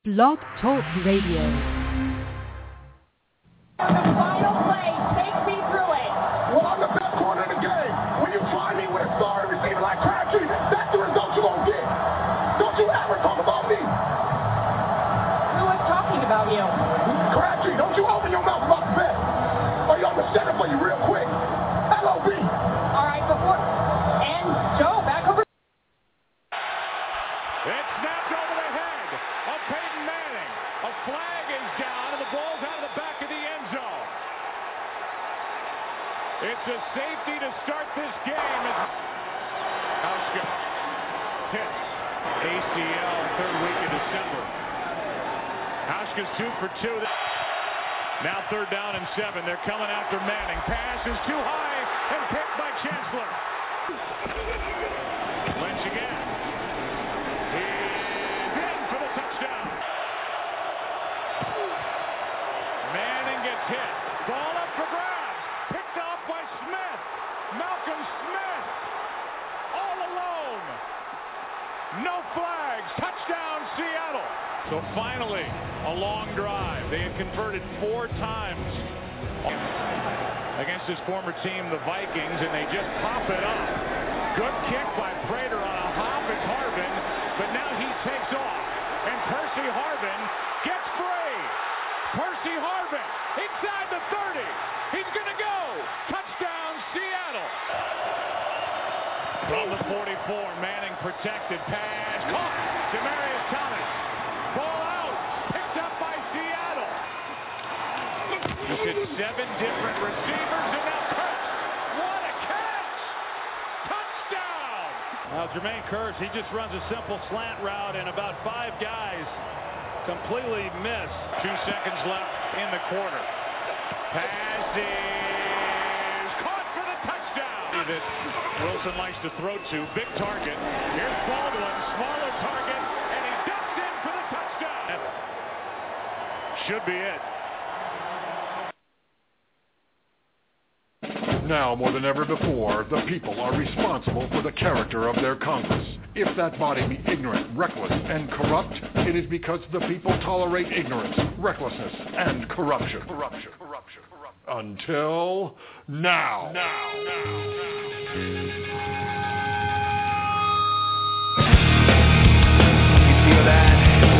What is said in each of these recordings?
Blog Talk Radio. The final play, take me through it. Well, I'm the best corner in the game. When you find me with a star receiver like Crabtree, that's the result you're going to get. Don't you ever talk about me. Who was talking about you? Crabtree, don't you open your mouth about the bet. Or you're going to set it for you real quick. LOB. All right, and Joe, back over. It's snapped over the head of Peyton Manning. A flag is down, and the ball's out of the back of the end zone. It's a safety to start this game. Hauschka hit ACL third week of December. Hauschka's 2 for 2. Now third down and 7. They're coming after Manning. Pass is too high and picked by Chancellor. Lynch again. He's in for the touchdown. Manning gets hit. Ball up for grabs. Picked off by Smith. Malcolm Smith. All alone. No flags. Touchdown, Seattle. So finally, a long drive. They had converted 4 times against his former team, the Vikings, and they just pop it up. Good kick by Prater on a hop. It's Harvin, but now he takes off. And Percy Harvin gets free. Percy Harvin inside the 30. He's going to go. Touchdown, Seattle. From the 44, Manning protected. Pass caught. Demaryius Thomas. Ball out. Picked up by Seattle. Just hit 7 different receivers, and now Kurtz. What a catch! Touchdown! Now Jermaine Kearse, he just runs a simple slant route, and about 5 guys completely miss. 2 seconds left in the quarter. Pass is caught for the touchdown. That Wilson likes to throw to. Big target. Here's Baldwin, smaller target, and he ducks in for the touchdown. That should be it. Now more than ever before, the people are responsible for the character of their Congress. If that body be ignorant, reckless, and corrupt, it is because the people tolerate ignorance, recklessness, and corruption. Until now. You feel that?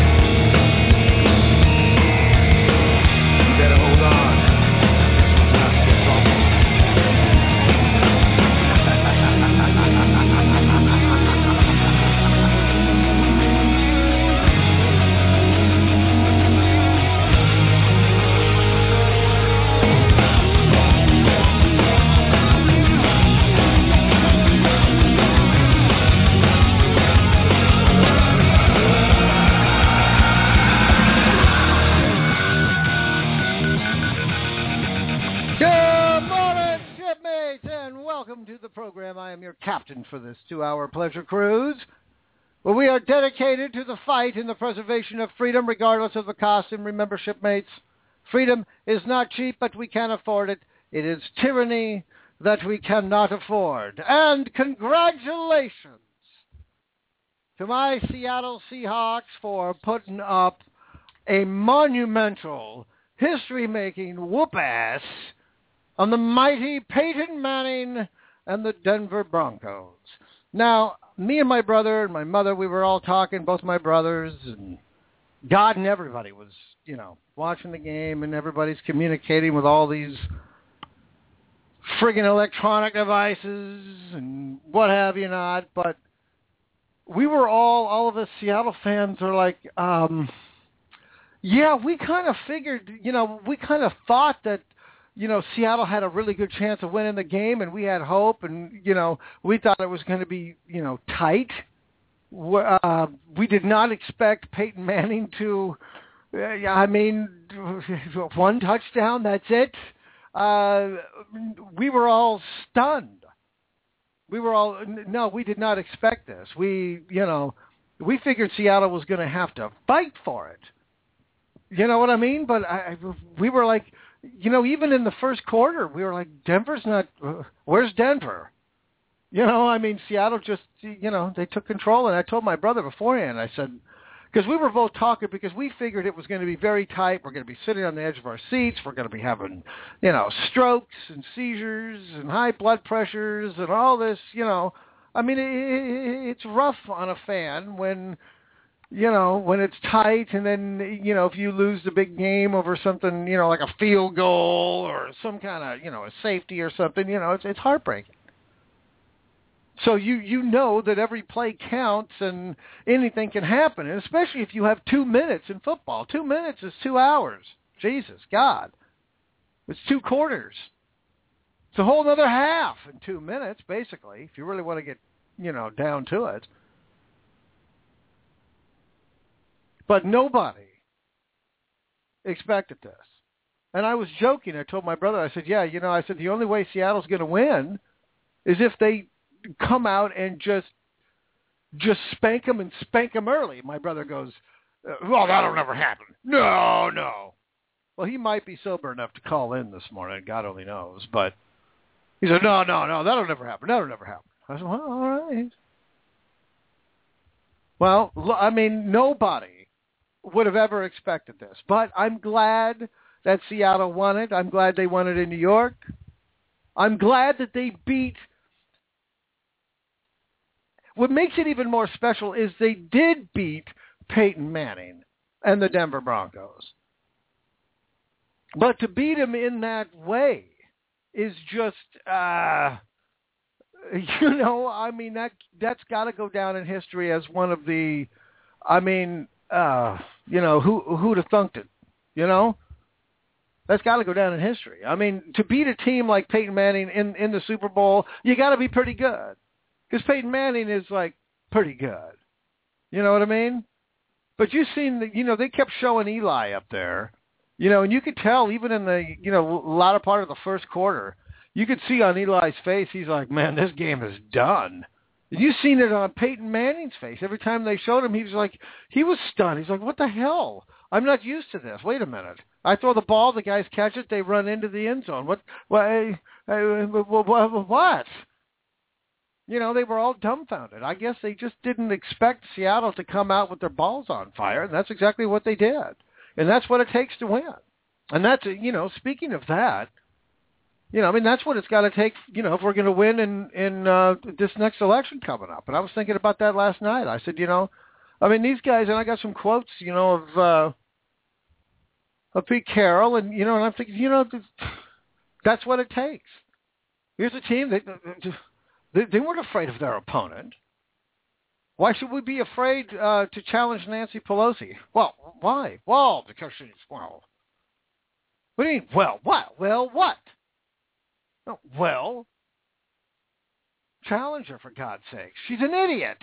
You better hold on. Welcome to the program. I am your captain for this 2-hour pleasure cruise, where we are dedicated to the fight and the preservation of freedom, regardless of the cost. And remember, shipmates, freedom is not cheap, but we can afford it. It is tyranny that we cannot afford. And congratulations to my Seattle Seahawks for putting up a monumental, history-making whoop-ass on the mighty Peyton Manning and the Denver Broncos. Now, me and my brother and my mother, we were all talking, both my brothers, and God and everybody was, watching the game, and everybody's communicating with all these friggin' electronic devices and what have you not, but we were all of us Seattle fans are like, yeah, we kind of figured, we kind of thought that, Seattle had a really good chance of winning the game, and we had hope, and, we thought it was going to be, tight. We did not expect Peyton Manning to, 1 touchdown, that's it. We were all stunned. No, we did not expect this. We figured Seattle was going to have to fight for it. You know what I mean? But we were like, even in the first quarter, we were like, Denver's not, where's Denver? Seattle just, they took control. And I told my brother beforehand, I said, because we were both talking because we figured it was going to be very tight. We're going to be sitting on the edge of our seats. We're going to be having, strokes and seizures and high blood pressures and all this, I mean, it's rough on a fan when it's tight, and then, if you lose the big game over something, like a field goal or some kind of, a safety or something, it's heartbreaking. So you know that every play counts and anything can happen, and especially if you have 2 minutes in football. 2 minutes is 2 hours. Jesus, God. It's 2 quarters. It's a whole other half in 2 minutes, basically, if you really want to get, down to it. But nobody expected this. And I was joking. I told my brother, I said, I said, the only way Seattle's going to win is if they come out and just spank them and spank them early. My brother goes, well, that'll never happen. No. Well, he might be sober enough to call in this morning. God only knows. But he said, no, that'll never happen. I said, well, all right. Well, I mean, nobody would have ever expected this. But I'm glad that Seattle won it. I'm glad they won it in New York. I'm glad that they beat. What makes it even more special is they did beat Peyton Manning and the Denver Broncos. But to beat him in that way is just, I mean, that's got to go down in history as one of the, who'd have thunked it, That's got to go down in history. I mean, to beat a team like Peyton Manning in the Super Bowl, you got to be pretty good. Because Peyton Manning is, pretty good. You know what I mean? But you've seen, they kept showing Eli up there. And you could tell even in the, latter part of the first quarter, you could see on Eli's face, he's like, man, this game is done. You've seen it on Peyton Manning's face. Every time they showed him, he was stunned. He's like, what the hell? I'm not used to this. Wait a minute. I throw the ball, the guys catch it, they run into the end zone. What? They were all dumbfounded. I guess they just didn't expect Seattle to come out with their balls on fire, and that's exactly what they did. And that's what it takes to win. And that's, speaking of that, that's what it's got to take, if we're going to win in this next election coming up. And I was thinking about that last night. I said, these guys, and I got some quotes, of Pete Carroll, and, and I'm thinking, that's what it takes. Here's a team that they weren't afraid of their opponent. Why should we be afraid to challenge Nancy Pelosi? Well, why? Well, because she's, what do you mean, well, what? Well, what? No, well, challenge her, for God's sake. She's an idiot.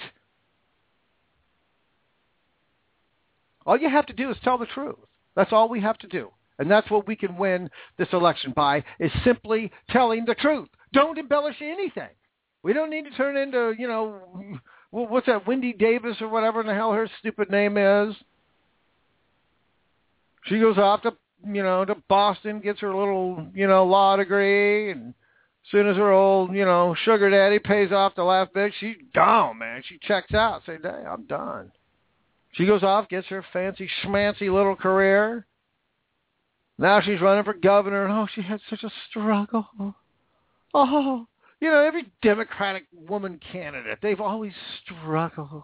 All you have to do is tell the truth. That's all we have to do. And that's what we can win this election by, is simply telling the truth. Don't embellish anything. We don't need to turn into, what's that, Wendy Davis or whatever in the hell her stupid name is. She goes off to, to Boston, gets her little, law degree, and as soon as her old, sugar daddy pays off the last bit, she's gone, man. She checks out, say, hey, I'm done. She goes off, gets her fancy schmancy little career. Now she's running for governor, and she had such a struggle. Oh, every Democratic woman candidate, they've always struggled.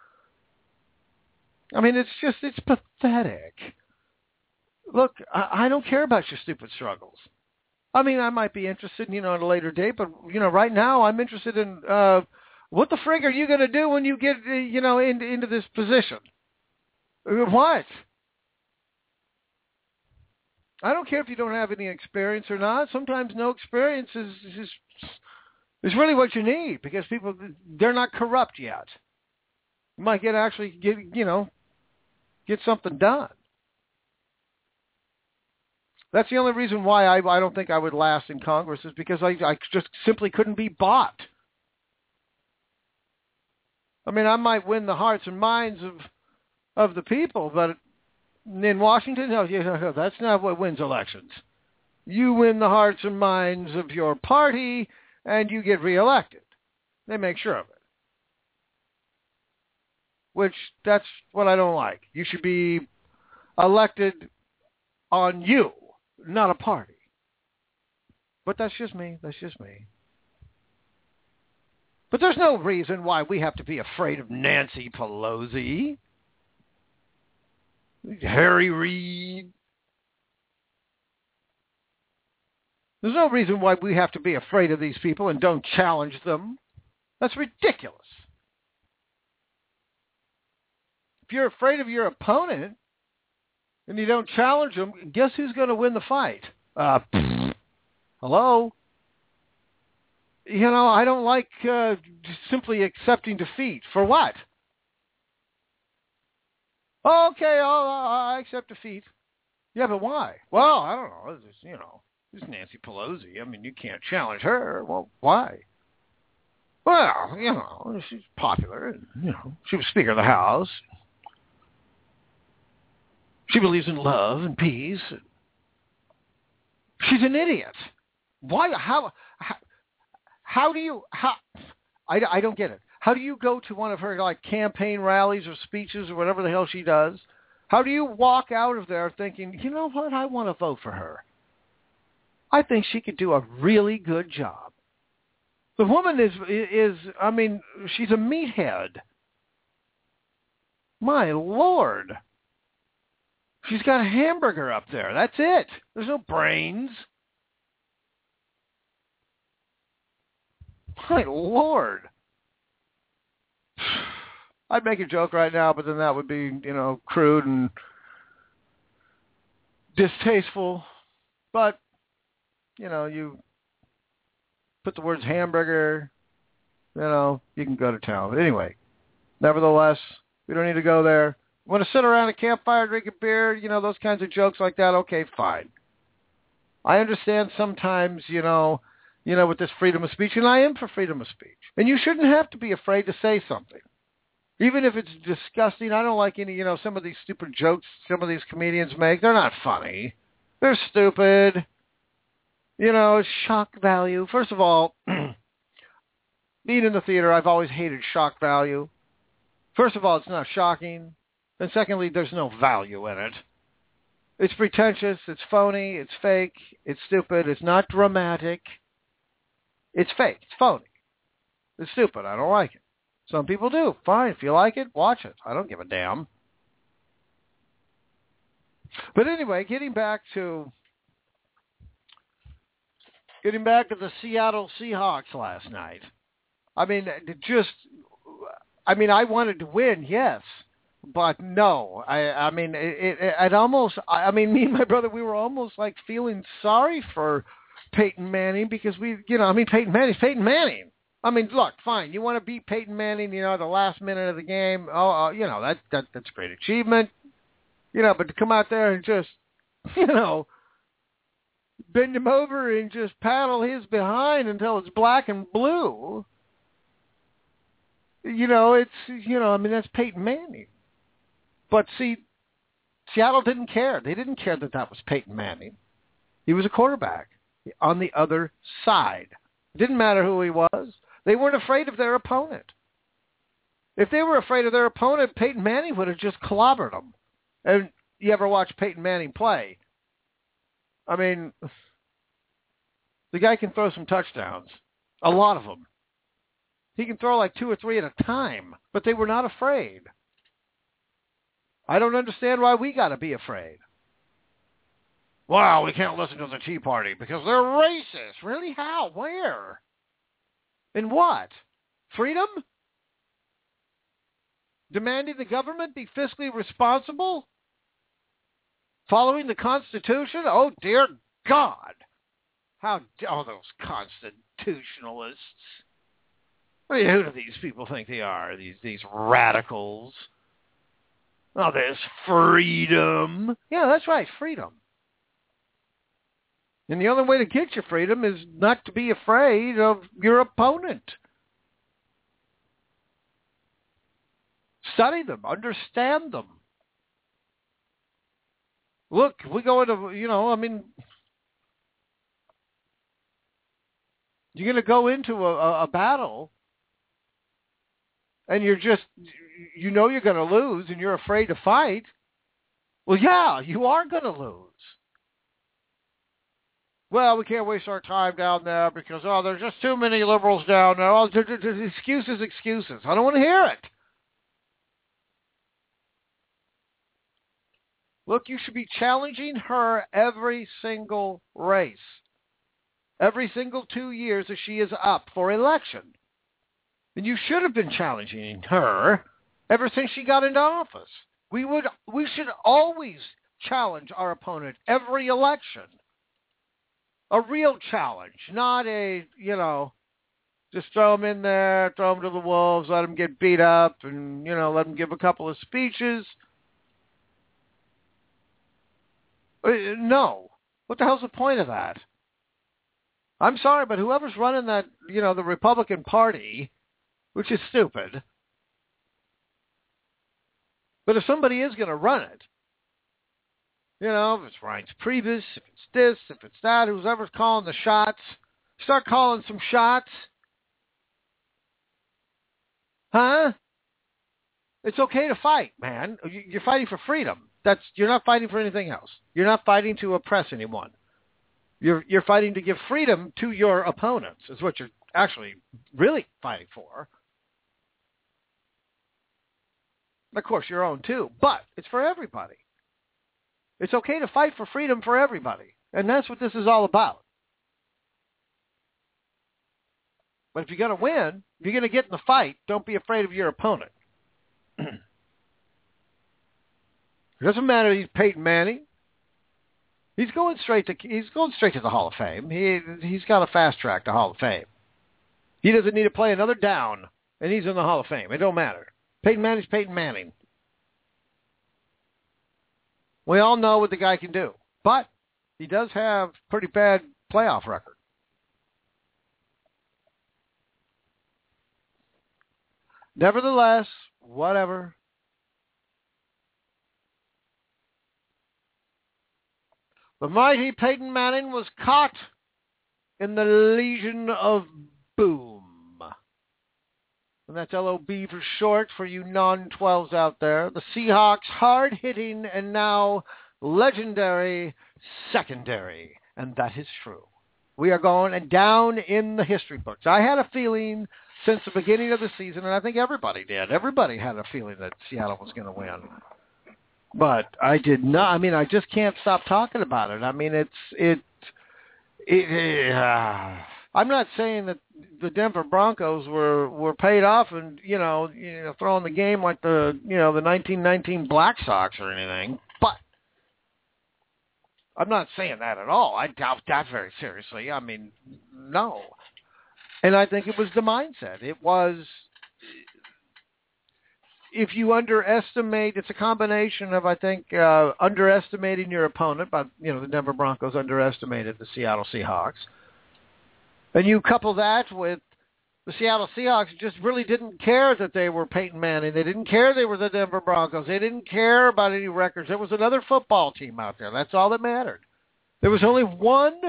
I mean, it's pathetic. Look, I don't care about your stupid struggles. I mean, I might be interested, at a later date, but, right now I'm interested in what the frig are you going to do when you get, into this position? What? I don't care if you don't have any experience or not. Sometimes no experience is really what you need, because people, they're not corrupt yet. You might get something done. That's the only reason why I don't think I would last in Congress, is because I just simply couldn't be bought. I mean, I might win the hearts and minds of the people, but in Washington, no, that's not what wins elections. You win the hearts and minds of your party, and you get reelected. They make sure of it. which that's what I don't like. You should be elected on you, not a party. But that's just me. That's just me. But there's no reason why we have to be afraid of Nancy Pelosi, Harry Reid. There's no reason why we have to be afraid of these people and don't challenge them. That's ridiculous. If you're afraid of your opponent and you don't challenge them, guess who's going to win the fight? Hello? You know, I don't like simply accepting defeat. For what? Okay, I accept defeat. Yeah, but why? Well, I don't know. It's Nancy Pelosi. I mean, you can't challenge her. Well, why? Well, she's popular. And, she was Speaker of the House. She believes in love and peace. She's an idiot. Why? How do you? I don't get it. How do you go to one of her campaign rallies or speeches or whatever the hell she does? How do you walk out of there thinking, you know what? I want to vote for her. I think she could do a really good job. The woman is I mean, she's a meathead. My Lord. She's got a hamburger up there. That's it. There's no brains. My Lord. I'd make a joke right now, but then that would be, crude and distasteful. But, you put the words hamburger, you can go to town. But anyway, nevertheless, we don't need to go there. Want to sit around a campfire, drink a beer, those kinds of jokes like that, okay, fine. I understand sometimes, with this freedom of speech, and I am for freedom of speech. And you shouldn't have to be afraid to say something. Even if it's disgusting, I don't like any, some of these stupid jokes some of these comedians make. They're not funny. They're stupid. It's shock value. First of all, being in the theater, I've always hated shock value. First of all, it's not shocking. And secondly, there's no value in it. It's pretentious, it's phony, it's fake, it's stupid, it's not dramatic. It's fake, it's phony. It's stupid, I don't like it. Some people do. Fine, if you like it, watch it. I don't give a damn. But anyway, getting back to the Seattle Seahawks last night. I wanted to win, yes. But no, it almost, me and my brother, we were almost feeling sorry for Peyton Manning because Peyton Manning. I mean, look, fine, you want to beat Peyton Manning, the last minute of the game, that's a great achievement, but to come out there and just, bend him over and just paddle his behind until it's black and blue, that's Peyton Manning. But see, Seattle didn't care. They didn't care that was Peyton Manning. He was a quarterback on the other side. It didn't matter who he was. They weren't afraid of their opponent. If they were afraid of their opponent, Peyton Manning would have just clobbered them. And you ever watch Peyton Manning play? I mean, the guy can throw some touchdowns. A lot of them. He can throw 2 or 3 at a time. But they were not afraid. I don't understand why we got to be afraid. Well, we can't listen to the Tea Party because they're racist. Really? How? Where? In what? Freedom? Demanding the government be fiscally responsible? Following the Constitution? Oh, dear God. Those constitutionalists. I mean, who do these people think they are? These radicals? Oh, there's freedom. Yeah, that's right, freedom. And the only way to get your freedom is not to be afraid of your opponent. Study them. Understand them. Look, we go into, you're going to go into a battle and you're just, you know you're going to lose and you're afraid to fight, well, yeah, you are going to lose. Well, we can't waste our time down there because, there's just too many liberals down there. Oh, excuses. I don't want to hear it. Look, you should be challenging her every single race. Every single 2 years that she is up for election. And you should have been challenging her ever since she got into office. We should always challenge our opponent every election. A real challenge, not a, just throw them in there, throw them to the wolves, let them get beat up, and, let them give a couple of speeches. No. What the hell's the point of that? I'm sorry, but whoever's running that, the Republican Party, which is stupid, but if somebody is going to run it, if it's Reince Priebus, if it's this, if it's that, whoever's calling the shots, start calling some shots. Huh? It's okay to fight, man. You're fighting for freedom. You're not fighting for anything else. You're not fighting to oppress anyone. You're fighting to give freedom to your opponents, is what you're actually really fighting for. Of course, your own too, but it's for everybody. It's okay to fight for freedom for everybody, and that's what this is all about. But if you're going to win, if you're going to get in the fight, don't be afraid of your opponent. It doesn't matter if he's Peyton Manning. He's going straight to the Hall of Fame. He's got a fast track to Hall of Fame. He doesn't need to play another down, and he's in the Hall of Fame. It don't matter. Peyton Manning's Peyton Manning. We all know what the guy can do, but he does have pretty bad playoff record. Nevertheless, whatever. The mighty Peyton Manning was caught in the Legion of Boom. And that's LOB for short for you non-12s out there. The Seahawks hard-hitting and now legendary secondary. And that is true. We are going down in the history books. I had a feeling since the beginning of the season, and I think everybody did. Everybody had a feeling that Seattle was going to win. But I did not. I mean, I just can't stop talking about it. I mean, I'm not saying that the Denver Broncos were paid off and throwing the game like the 1919 Black Sox or anything, but I'm not saying that at all. I doubt that very seriously. I mean, no. And I think it was the mindset. It was, if you underestimate, it's a combination of, I think, underestimating your opponent, but the Denver Broncos underestimated the Seattle Seahawks. And you couple that with the Seattle Seahawks just really didn't care that they were Peyton Manning. They didn't care they were the Denver Broncos. They didn't care about any records. There was another football team out there. That's all that mattered. There was only one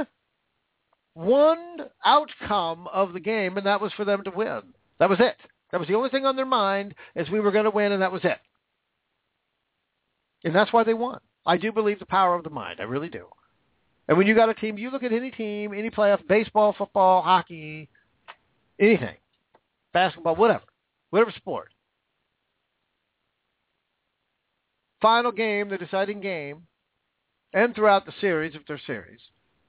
outcome of the game, and that was for them to win. That was it. That was the only thing on their mind, is we were going to win, and that was it. And that's why they won. I do believe the power of the mind. I really do. And when you got a team, you look at any team, any playoff, baseball, football, hockey, anything, basketball, whatever sport. Final game, the deciding game, and throughout the series, if there's series,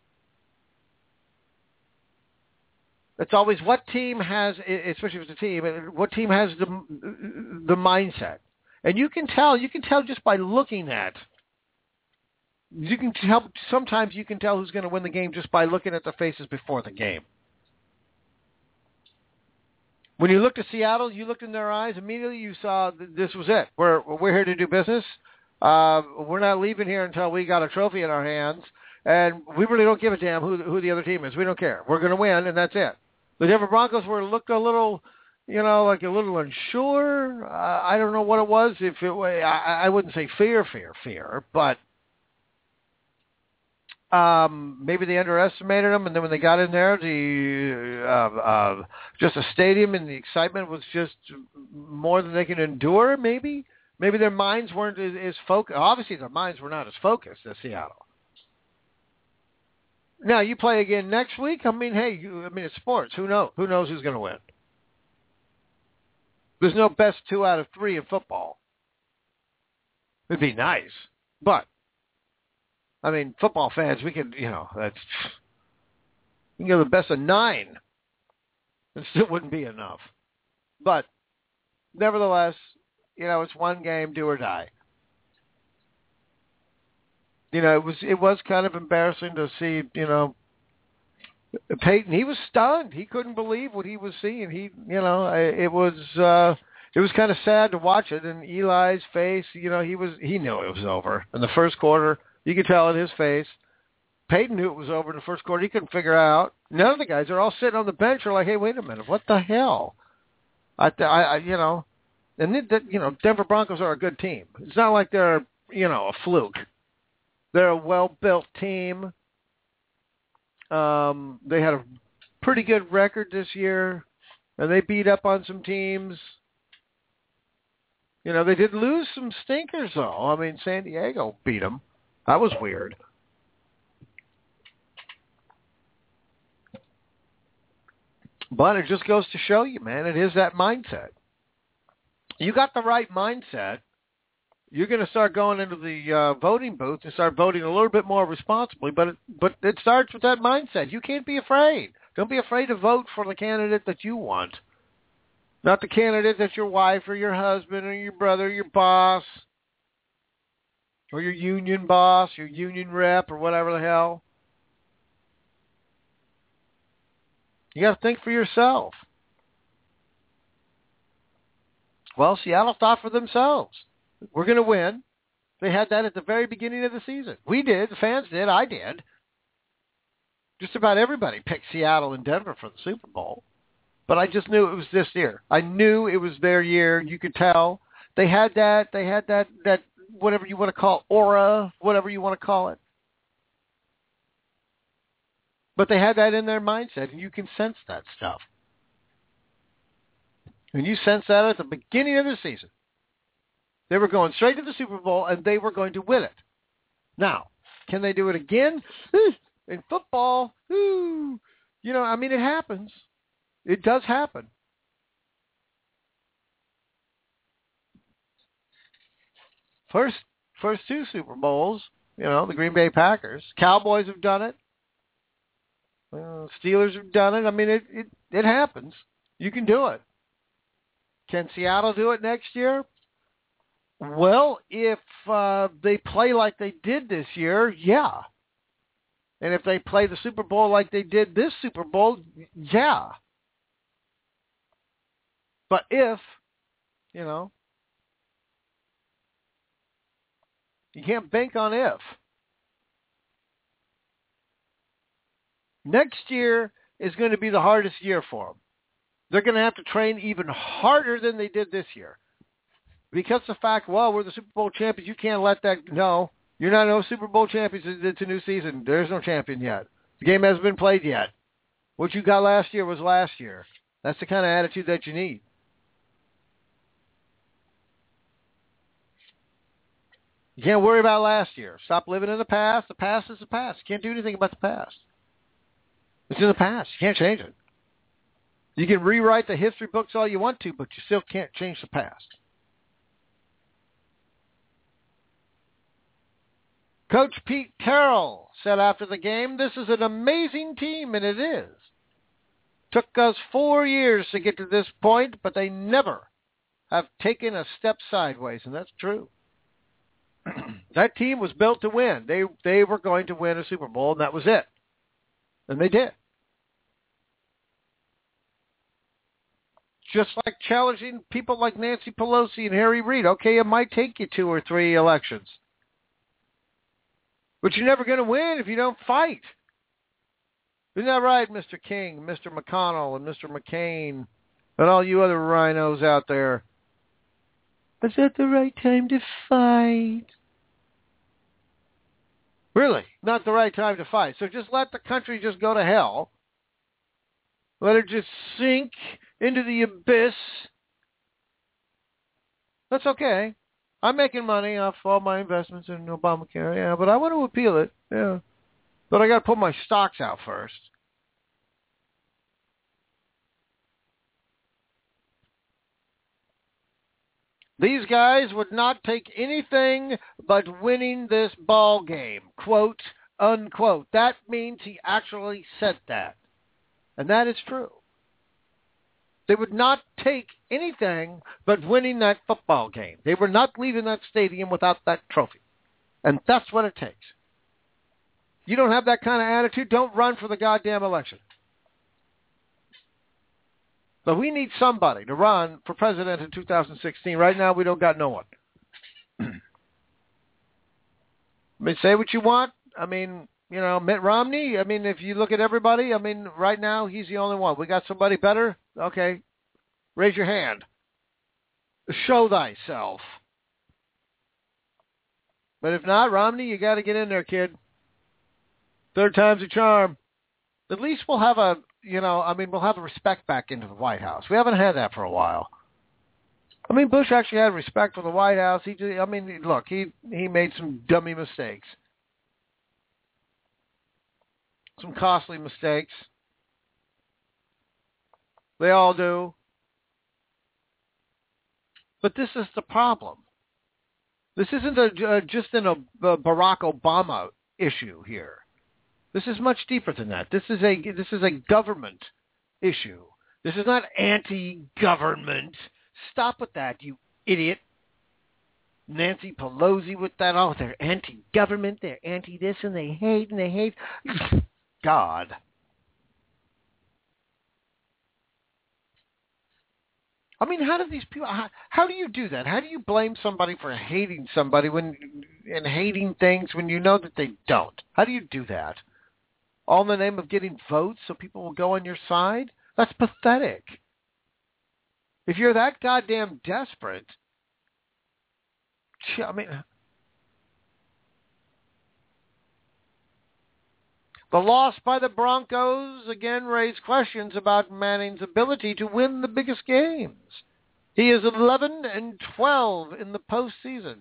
it's always what team has, especially if it's a team, what team has the mindset. And you can tell just by looking at. Sometimes you can tell who's going to win the game just by looking at their faces before the game. When you looked at Seattle, you looked in their eyes, immediately you saw this was it. We're here to do business. We're not leaving here until we got a trophy in our hands, and we really don't give a damn who the other team is. We don't care. We're going to win, and that's it. The Denver Broncos looked a little, like a little unsure. I don't know what it was. I wouldn't say fear, but Maybe they underestimated them, and then when they got in there, just a stadium and the excitement was just more than they can endure. Maybe their minds weren't as focused. Obviously, their minds were not as focused as Seattle. Now you play again next week. I mean, hey, it's sports. Who knows? Who knows who's going to win? There's no best 2 out of 3 in football. It'd be nice, but. I mean, football fans, we can, that's, you can go the best of 9. It still wouldn't be enough. But, nevertheless, it's one game, do or die. It was kind of embarrassing to see, Peyton, he was stunned. He couldn't believe what he was seeing. It was kind of sad to watch it. And Eli's face, he knew it was over. In the first quarter, you could tell in his face. Peyton knew it was over in the first quarter. He couldn't figure it out. None of the guys are all sitting on the bench are like, hey, wait a minute, what the hell? And Denver Broncos are a good team. It's not like they're, a fluke. They're a well-built team. They had a pretty good record this year, and they beat up on some teams. They did lose some stinkers, though. I mean, San Diego beat them. That was weird. But it just goes to show you, man, it is that mindset. You got the right mindset, you're going to start going into the voting booth and start voting a little bit more responsibly, but it starts with that mindset. You can't be afraid. Don't be afraid to vote for the candidate that you want, not the candidate that your wife or your husband or your brother or your boss or your union boss, your union rep, or whatever the hell. You got to think for yourself. Well, Seattle thought for themselves. We're going to win. They had that at the very beginning of the season. We did. The fans did. I did. Just about everybody picked Seattle and Denver for the Super Bowl. But I just knew it was this year. I knew it was their year. You could tell. They had that whatever you want to call aura, whatever you want to call it. But they had that in their mindset, and you can sense that stuff. And you sense that at the beginning of the season. They were going straight to the Super Bowl, and they were going to win it. Now, can they do it again? In football, it happens. It does happen. First 2 Super Bowls, the Green Bay Packers. Cowboys have done it. Steelers have done it. I mean, it happens. You can do it. Can Seattle do it next year? Well, if they play like they did this year, yeah. And if they play the Super Bowl like they did this Super Bowl, yeah. But if, you can't bank on if. Next year is going to be the hardest year for them. They're going to have to train even harder than they did this year. Because the fact, we're the Super Bowl champions, you can't let that, no, you're not no Super Bowl champions, it's a new season. There's no champion yet. The game hasn't been played yet. What you got last year was last year. That's the kind of attitude that you need. You can't worry about last year. Stop living in the past. The past is the past. You can't do anything about the past. It's in the past. You can't change it. You can rewrite the history books all you want to, but you still can't change the past. Coach Pete Carroll said after the game, "This is an amazing team," and it is. Took us 4 years to get to this point, but they never have taken a step sideways, and that's true. That team was built to win. They were going to win a Super Bowl, and that was it. And they did. Just like challenging people like Nancy Pelosi and Harry Reid. Okay, it might take you 2 or 3 elections. But you're never going to win if you don't fight. Isn't that right, Mr. King, Mr. McConnell, and Mr. McCain, and all you other rhinos out there? Is that the right time to fight? Really, not the right time to fight. So just let the country just go to hell. Let it just sink into the abyss. That's okay. I'm making money off all my investments in Obamacare, yeah, but I want to appeal it, yeah. But I got to put my stocks out first. These guys would not take anything but winning this ball game, quote, unquote. That means he actually said that. And that is true. They would not take anything but winning that football game. They were not leaving that stadium without that trophy. And that's what it takes. You don't have that kind of attitude, don't run for the goddamn election. But we need somebody to run for president in 2016. Right now, we don't got no one. I mean, say what you want. I mean, you know, Mitt Romney, I mean, if you look at everybody, I mean, right now, he's the only one. We got somebody better? Okay. Raise your hand. Show thyself. But if not, Romney, you got to get in there, kid. Third time's a charm. At least we'll have a, you know, I mean, we'll have a respect back into the White House. We haven't had that for a while. I mean, Bush actually had respect for the White House. I mean, look, he made some dummy mistakes. Some costly mistakes. They all do. But this is the problem. This isn't just a Barack Obama issue here. This is much deeper than that. This is a government issue. This is not anti-government. Stop with that, you idiot. Nancy Pelosi with that. Oh, they're anti-government. They're anti-this, and they hate. God. I mean, how do these people? How do you do that? How do you blame somebody for hating somebody and hating things when you know that they don't? How do you do that? All in the name of getting votes so people will go on your side? That's pathetic. If you're that goddamn desperate, I mean, the loss by the Broncos again raised questions about Manning's ability to win the biggest games. He is 11-12 in the postseason,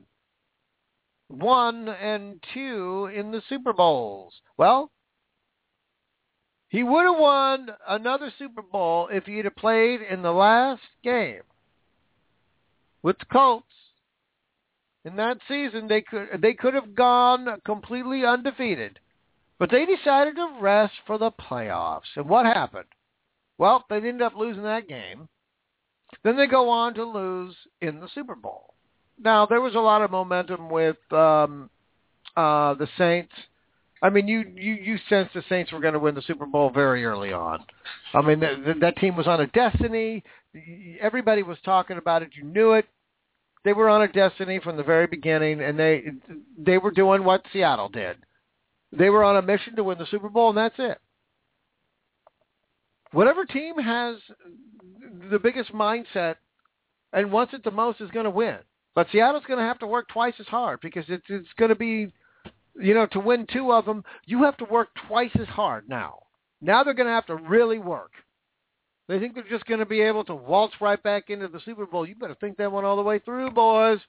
1-2 in the Super Bowls. Well, he would have won another Super Bowl if he had played in the last game with the Colts. In that season, they could have gone completely undefeated. But they decided to rest for the playoffs. And what happened? Well, they ended up losing that game. Then they go on to lose in the Super Bowl. Now, there was a lot of momentum with the Saints. I mean, you sensed the Saints were going to win the Super Bowl very early on. I mean, that team was on a destiny. Everybody was talking about it. You knew it. They were on a destiny from the very beginning, and they were doing what Seattle did. They were on a mission to win the Super Bowl, and that's it. Whatever team has the biggest mindset and wants it the most is going to win. But Seattle's going to have to work twice as hard because it's going to be, you know, to win two of them, you have to work twice as hard now. Now they're going to have to really work. They think they're just going to be able to waltz right back into the Super Bowl. You better think that one all the way through, boys.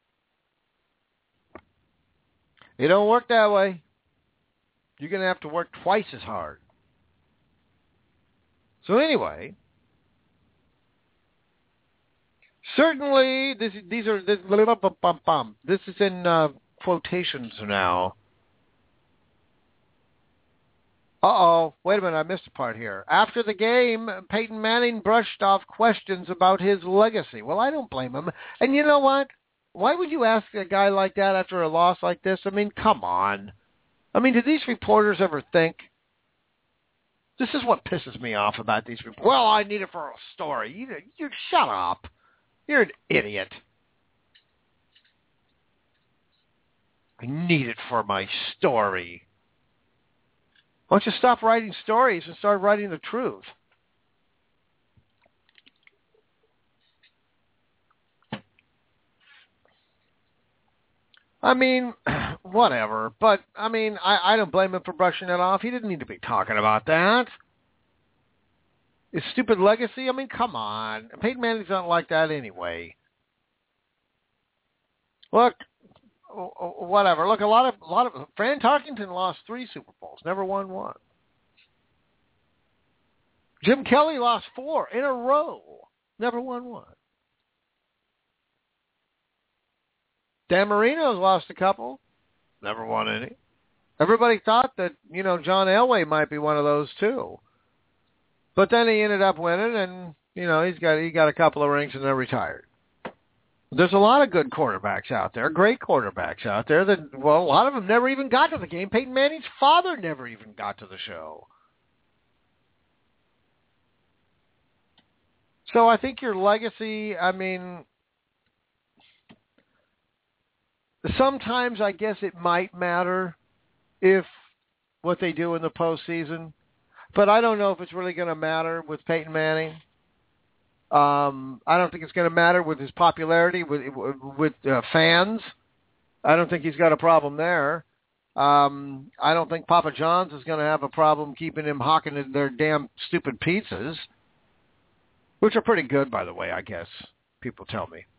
It don't work that way. You're going to have to work twice as hard. So anyway, certainly this is in quotations now. Uh-oh, wait a minute, I missed a part here. After the game, Peyton Manning brushed off questions about his legacy. Well, I don't blame him. And you know what? Why would you ask a guy like that after a loss like this? I mean, come on. I mean, do these reporters ever think? This is what pisses me off about these reporters. Well, I need it for a story. You shut up. You're an idiot. I need it for my story. Why don't you stop writing stories and start writing the truth? I mean, whatever. But, I mean, I don't blame him for brushing it off. He didn't need to be talking about that. His stupid legacy? I mean, come on. Peyton Manning's not like that anyway. Look, whatever. Look, a lot of Fran Tarkenton lost 3 Super Bowls, never won one. Jim Kelly lost 4 in a row, never won one. Dan Marino's lost a couple, never won any. Everybody thought that, John Elway might be one of those too. But then he ended up winning, and, he got a couple of rings and then retired. There's a lot of good quarterbacks out there, great quarterbacks out there that, a lot of them never even got to the game. Peyton Manning's father never even got to the show. So I think your legacy, I mean, sometimes I guess it might matter if what they do in the postseason, but I don't know if it's really going to matter with Peyton Manning. I don't think it's going to matter with his popularity with fans. I don't think he's got a problem there. I don't think Papa John's is going to have a problem keeping him hawking their damn stupid pizzas, which are pretty good, by the way, I guess, people tell me.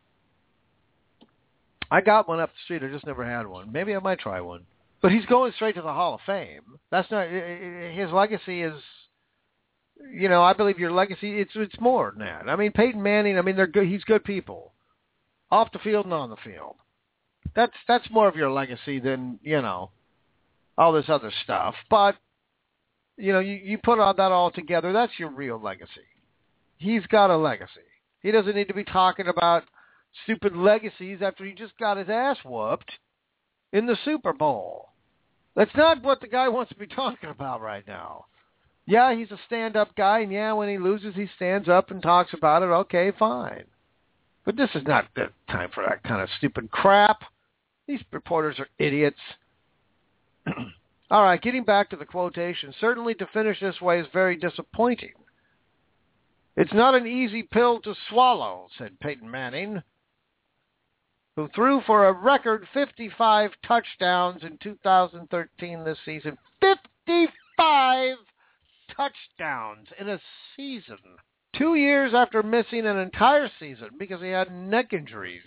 I got one up the street. I just never had one. Maybe I might try one. But he's going straight to the Hall of Fame. That's not his legacy is, I believe your legacy, it's more than that. I mean, Peyton Manning, I mean, they're good. He's good people, off the field and on the field. That's more of your legacy than, all this other stuff. But, you put all that all together, that's your real legacy. He's got a legacy. He doesn't need to be talking about stupid legacies after he just got his ass whooped in the Super Bowl. That's not what the guy wants to be talking about right now. Yeah, he's a stand-up guy, and yeah, when he loses, he stands up and talks about it. Okay, fine. But this is not the time for that kind of stupid crap. These reporters are idiots. All right, getting back to the quotation. Certainly to finish this way is very disappointing. It's not an easy pill to swallow, said Peyton Manning, who threw for a record 55 touchdowns in 2013 this season. 55 touchdowns in a season. 2 years after missing an entire season because he had neck injuries.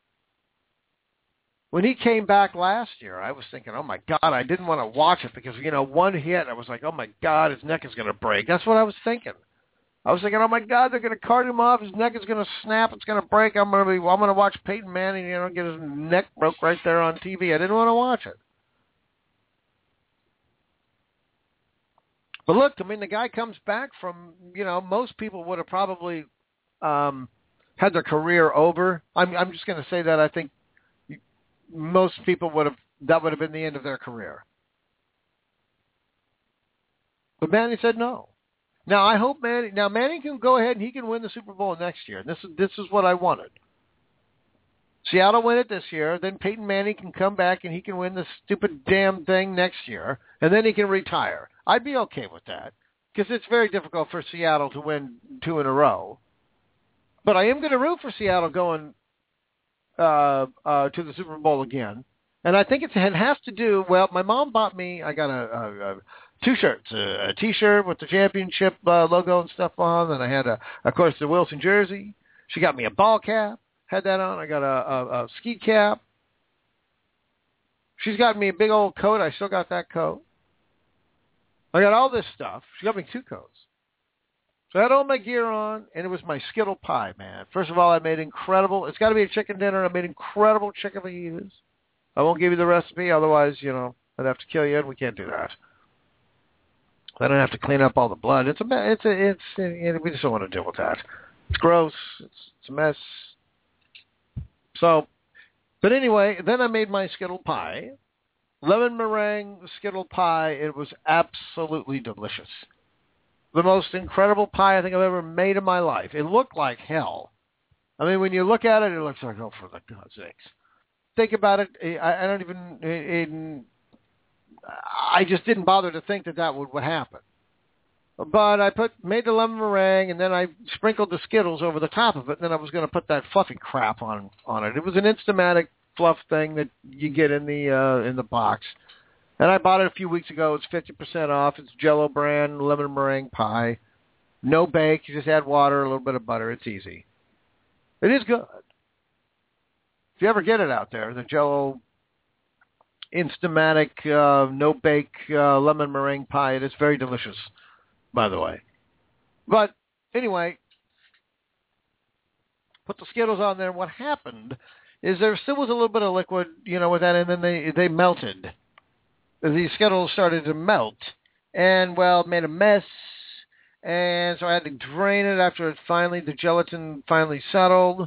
When he came back last year, I was thinking, oh my God, I didn't want to watch it because, one hit, I was like, oh my God, his neck is going to break. That's what I was thinking. I was thinking, oh my God, they're going to cart him off. His neck is going to snap. It's going to break. I'm going to watch Peyton Manning, get his neck broke right there on TV. I didn't want to watch it. But look, I mean, the guy comes back from, most people would have probably had their career over. I'm just going to say that I think most people that would have been the end of their career. But Manning said no. Now, I hope Manning can go ahead and he can win the Super Bowl next year. This is what I wanted. Seattle win it this year, then Peyton Manning can come back and he can win the stupid damn thing next year, and then he can retire. I'd be okay with that because it's very difficult for Seattle to win 2 in a row. But I am going to root for Seattle going to the Super Bowl again. And I think it has to do, my mom bought me, I got 2 shirts, a T-shirt with the championship logo and stuff on, and I had, of course, the Wilson jersey. She got me a ball cap, had that on. I got a ski cap. She's got me a big old coat. I still got that coat. I got all this stuff. She got me 2 coats. So I had all my gear on, and it was my Skittle pie, man. First of all, I made incredible, it's got to be a chicken dinner. I made incredible chicken fajitas. I won't give you the recipe, otherwise, I'd have to kill you, and we can't do that. Then I have to clean up all the blood. We just don't want to deal with that. It's gross. It's a mess. So, but anyway, then I made my Skittle pie. Lemon meringue Skittle pie. It was absolutely delicious. The most incredible pie I think I've ever made in my life. It looked like hell. I mean, when you look at it, it looks like, oh, for the God's sakes. Think about it. I just didn't bother to think that would happen. But I made the lemon meringue, and then I sprinkled the Skittles over the top of it, and then I was going to put that fluffy crap on it. It was an Instamatic fluff thing that you get in the box. And I bought it a few weeks ago. It's 50% off. It's Jell-O brand lemon meringue pie. No bake. You just add water, a little bit of butter. It's easy. It is good. If you ever get it out there, the Jell-O Instamatic no bake lemon meringue pie, it is very delicious, by the way. But anyway, put the Skittles on there. And what happened is there still was a little bit of liquid, with that, and then they melted. These Skittles started to melt, and it made a mess. And so I had to drain it after the gelatin finally settled.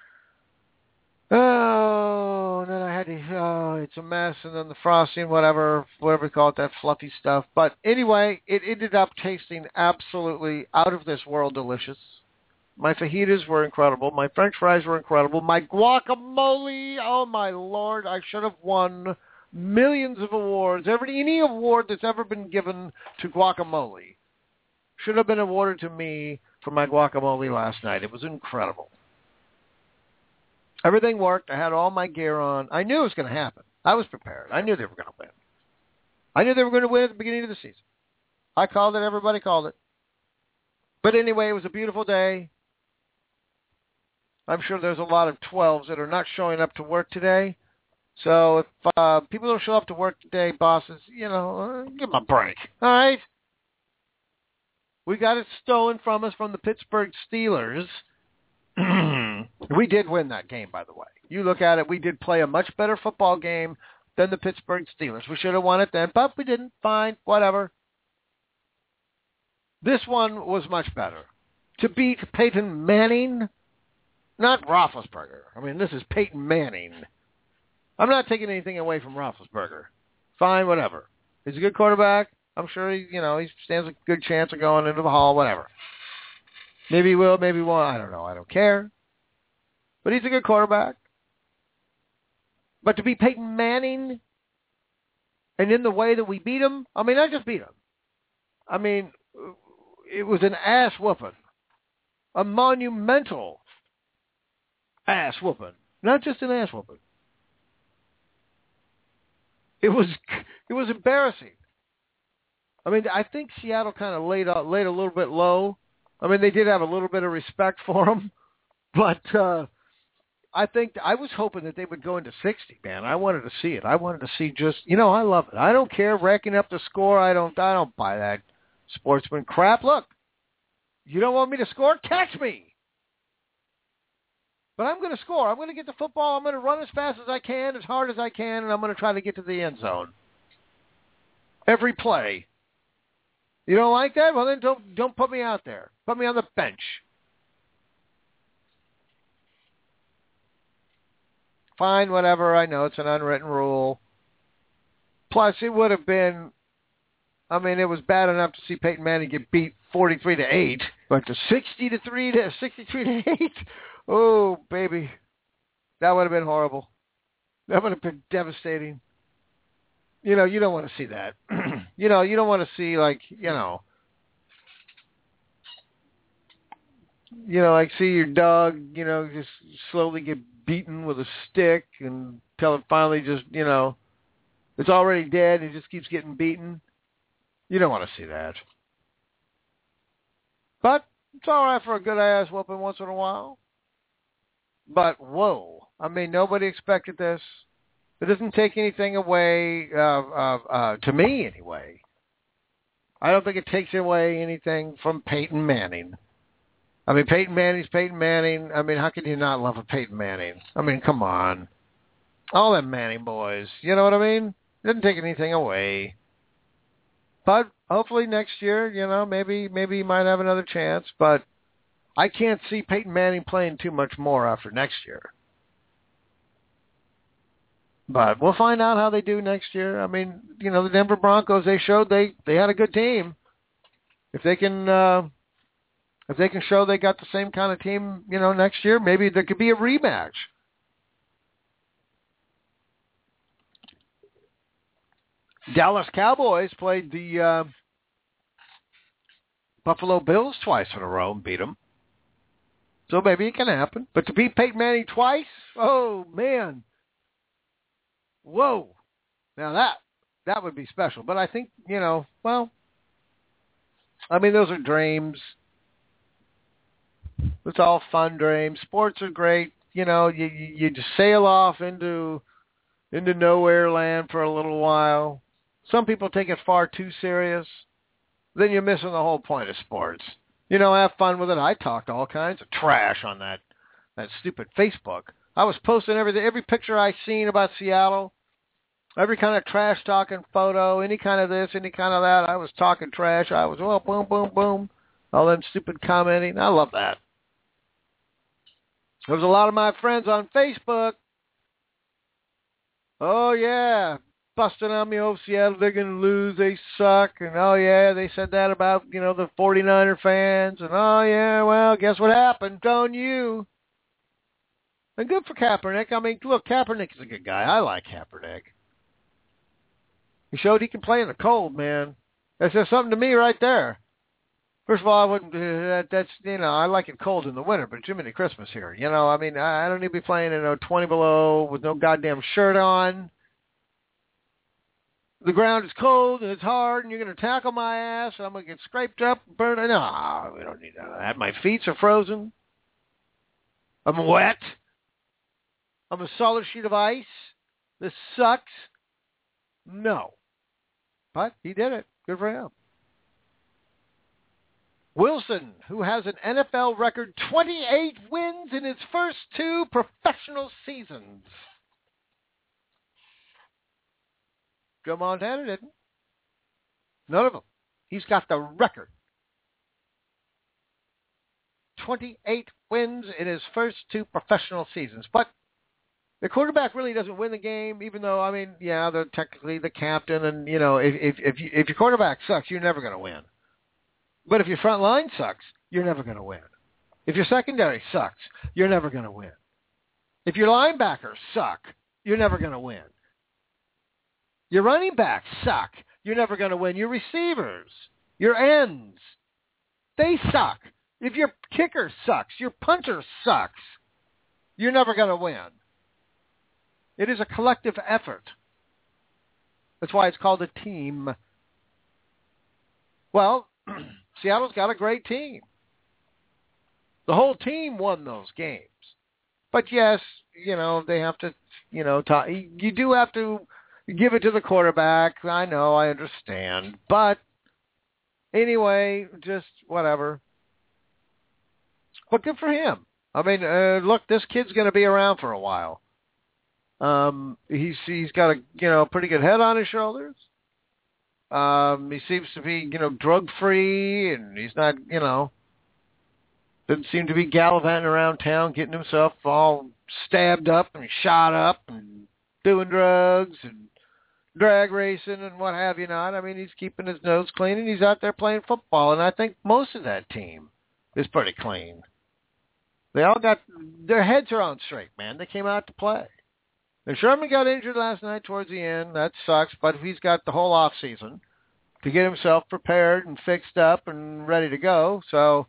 Oh, and then I had to, it's a mess, and then the frosting, whatever you call it, that fluffy stuff. But anyway, it ended up tasting absolutely out of this world delicious. My fajitas were incredible. My French fries were incredible. My guacamole, oh my Lord, I should have won millions of awards. Any award that's ever been given to guacamole should have been awarded to me for my guacamole last night. It was incredible. Everything worked. I had all my gear on. I knew it was going to happen. I was prepared. I knew they were going to win. I knew they were going to win at the beginning of the season. I called it. Everybody called it. But anyway, it was a beautiful day. I'm sure there's a lot of 12s that are not showing up to work today. So if people don't show up to work today, bosses, give them a break. All right? We got it stolen from us from the Pittsburgh Steelers. We did win that game, by the way. You look at it, we did play a much better football game than the Pittsburgh Steelers. We should have won it then, but we didn't. Fine, whatever. This one was much better. To beat Peyton Manning, not Roethlisberger. I mean, this is Peyton Manning. I'm not taking anything away from Roethlisberger. Fine, whatever. He's a good quarterback. I'm sure he stands a good chance of going into the Hall, whatever. Maybe he will, maybe he won't. I don't know. I don't care. But he's a good quarterback. But to beat Peyton Manning, and in the way that we beat him, I mean, not just beat him. I mean, it was an ass whooping. A monumental ass whooping. Not just an ass whooping. It was embarrassing. I mean, I think Seattle kind of laid a little bit low. I mean, they did have a little bit of respect for him, but I think I was hoping that they would go into 60, man. I wanted to see it. I wanted to see just, I love it. I don't care racking up the score. I don't buy that sportsman crap. Look, you don't want me to score? Catch me. But I'm going to score. I'm going to get the football. I'm going to run as fast as I can, as hard as I can, and I'm going to try to get to the end zone. Every play. You don't like that? Well, then don't put me out there. Put me on the bench. Fine, whatever. I know it's an unwritten rule. Plus, it would have been, it was bad enough to see Peyton Manning get beat 43-8, but to 63-8. Oh, baby. That would have been horrible. That would have been devastating. You don't want to see that. You don't want to see, see your dog, just slowly get beaten with a stick until it finally just, it's already dead and it just keeps getting beaten. You don't want to see that. But it's all right for a good ass whooping once in a while. But, whoa. Nobody expected this. It doesn't take anything away, to me anyway. I don't think it takes away anything from Peyton Manning. Peyton Manning's Peyton Manning. How can you not love a Peyton Manning? Come on. All them Manning boys. You know what I mean? It doesn't take anything away. But hopefully next year, maybe he might have another chance. But I can't see Peyton Manning playing too much more after next year. But we'll find out how they do next year. The Denver Broncos, they showed they had a good team. If they can show they got the same kind of team, next year, maybe there could be a rematch. Dallas Cowboys played the Buffalo Bills twice in a row and beat them. So maybe it can happen. But to beat Peyton Manning twice, oh, man. Whoa. Now that would be special. But I think, those are dreams. It's all fun dreams. Sports are great. You just sail off into nowhere land for a little while. Some people take it far too serious. Then you're missing the whole point of sports. Have fun with it. I talked all kinds of trash on that stupid Facebook. I was posting every picture I seen about Seattle, every kind of trash talking photo, any kind of this, any kind of that. I was talking trash. I was, boom, boom, boom. All them stupid commenting. I love that. There was a lot of my friends on Facebook. Oh, yeah. Busting on me, Seattle, they're going to lose, they suck, and oh yeah, they said that about, the 49er fans, and oh yeah, well, guess what happened, don't you? And good for Kaepernick. I mean, look, Kaepernick is a good guy. I like Kaepernick. He showed he can play in the cold, man. That says something to me right there. First of all, I wouldn't, I like it cold in the winter, but Jiminy Christmas here, I don't need to be playing in 20 below with no goddamn shirt on. The ground is cold and it's hard and you're going to tackle my ass and I'm going to get scraped up and burned. No, we don't need that. My feet are frozen. I'm wet. I'm a solid sheet of ice. This sucks. No. But he did it. Good for him. Wilson, who has an NFL record 28 wins in his first 2 professional seasons. Joe Montana didn't. None of them. He's got the record. 28 wins in his first 2 professional seasons. But the quarterback really doesn't win the game, even though, they're technically the captain. And, if your quarterback sucks, you're never going to win. But if your front line sucks, you're never going to win. If your secondary sucks, you're never going to win. If your linebackers suck, you're never going to win. Your running backs suck. You're never going to win. Your receivers, your ends, they suck. If your kicker sucks, your punter sucks, you're never going to win. It is a collective effort. That's why it's called a team. Well, Seattle's got a great team. The whole team won those games. But yes, they have to, you do have to give it to the quarterback. I know, I understand. But anyway, just whatever. But good for him. Look, this kid's going to be around for a while. He's got a pretty good head on his shoulders. He seems to be, drug-free, and he's not, doesn't seem to be gallivanting around town getting himself all stabbed up and shot up and doing drugs and drag racing and what have you not. He's keeping his nose clean, and he's out there playing football, and I think most of that team is pretty clean. They all got, their heads are on straight, man. They came out to play. And Sherman got injured last night towards the end. That sucks, but he's got the whole off season to get himself prepared and fixed up and ready to go. So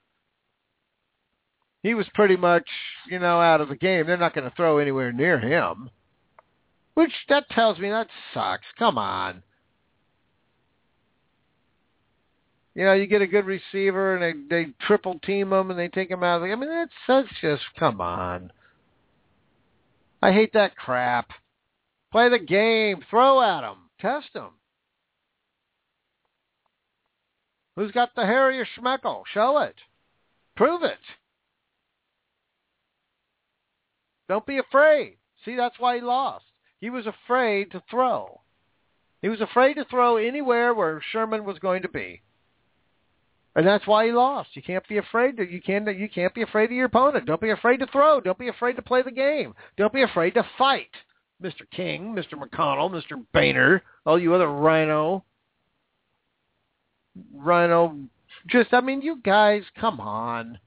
he was pretty much, out of the game. They're not going to throw anywhere near him. Which, that tells me that sucks. Come on. You get a good receiver and they triple team him and they take him out. That's just, come on. I hate that crap. Play the game. Throw at him. Test him. Who's got the hairier schmeckle? Show it. Prove it. Don't be afraid. See, that's why he lost. He was afraid to throw. He was afraid to throw anywhere where Sherman was going to be. And that's why he lost. You can't be afraid to, you can't be afraid of your opponent. Don't be afraid to throw. Don't be afraid to play the game. Don't be afraid to fight. Mr. King, Mr. McConnell, Mr. Boehner, all you other rhino, you guys, come on.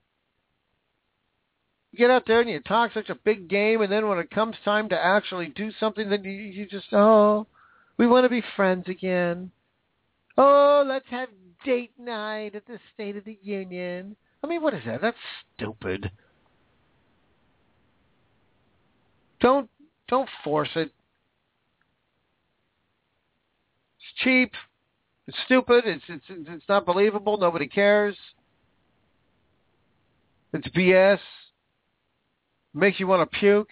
You get out there and you talk such a big game, and then when it comes time to actually do something, then you just, we want to be friends again. Oh, let's have date night at the State of the Union. What is that? That's stupid. Don't force it. cheap. It's stupid. It's not believable. Nobody cares. It's BS. Makes you want to puke.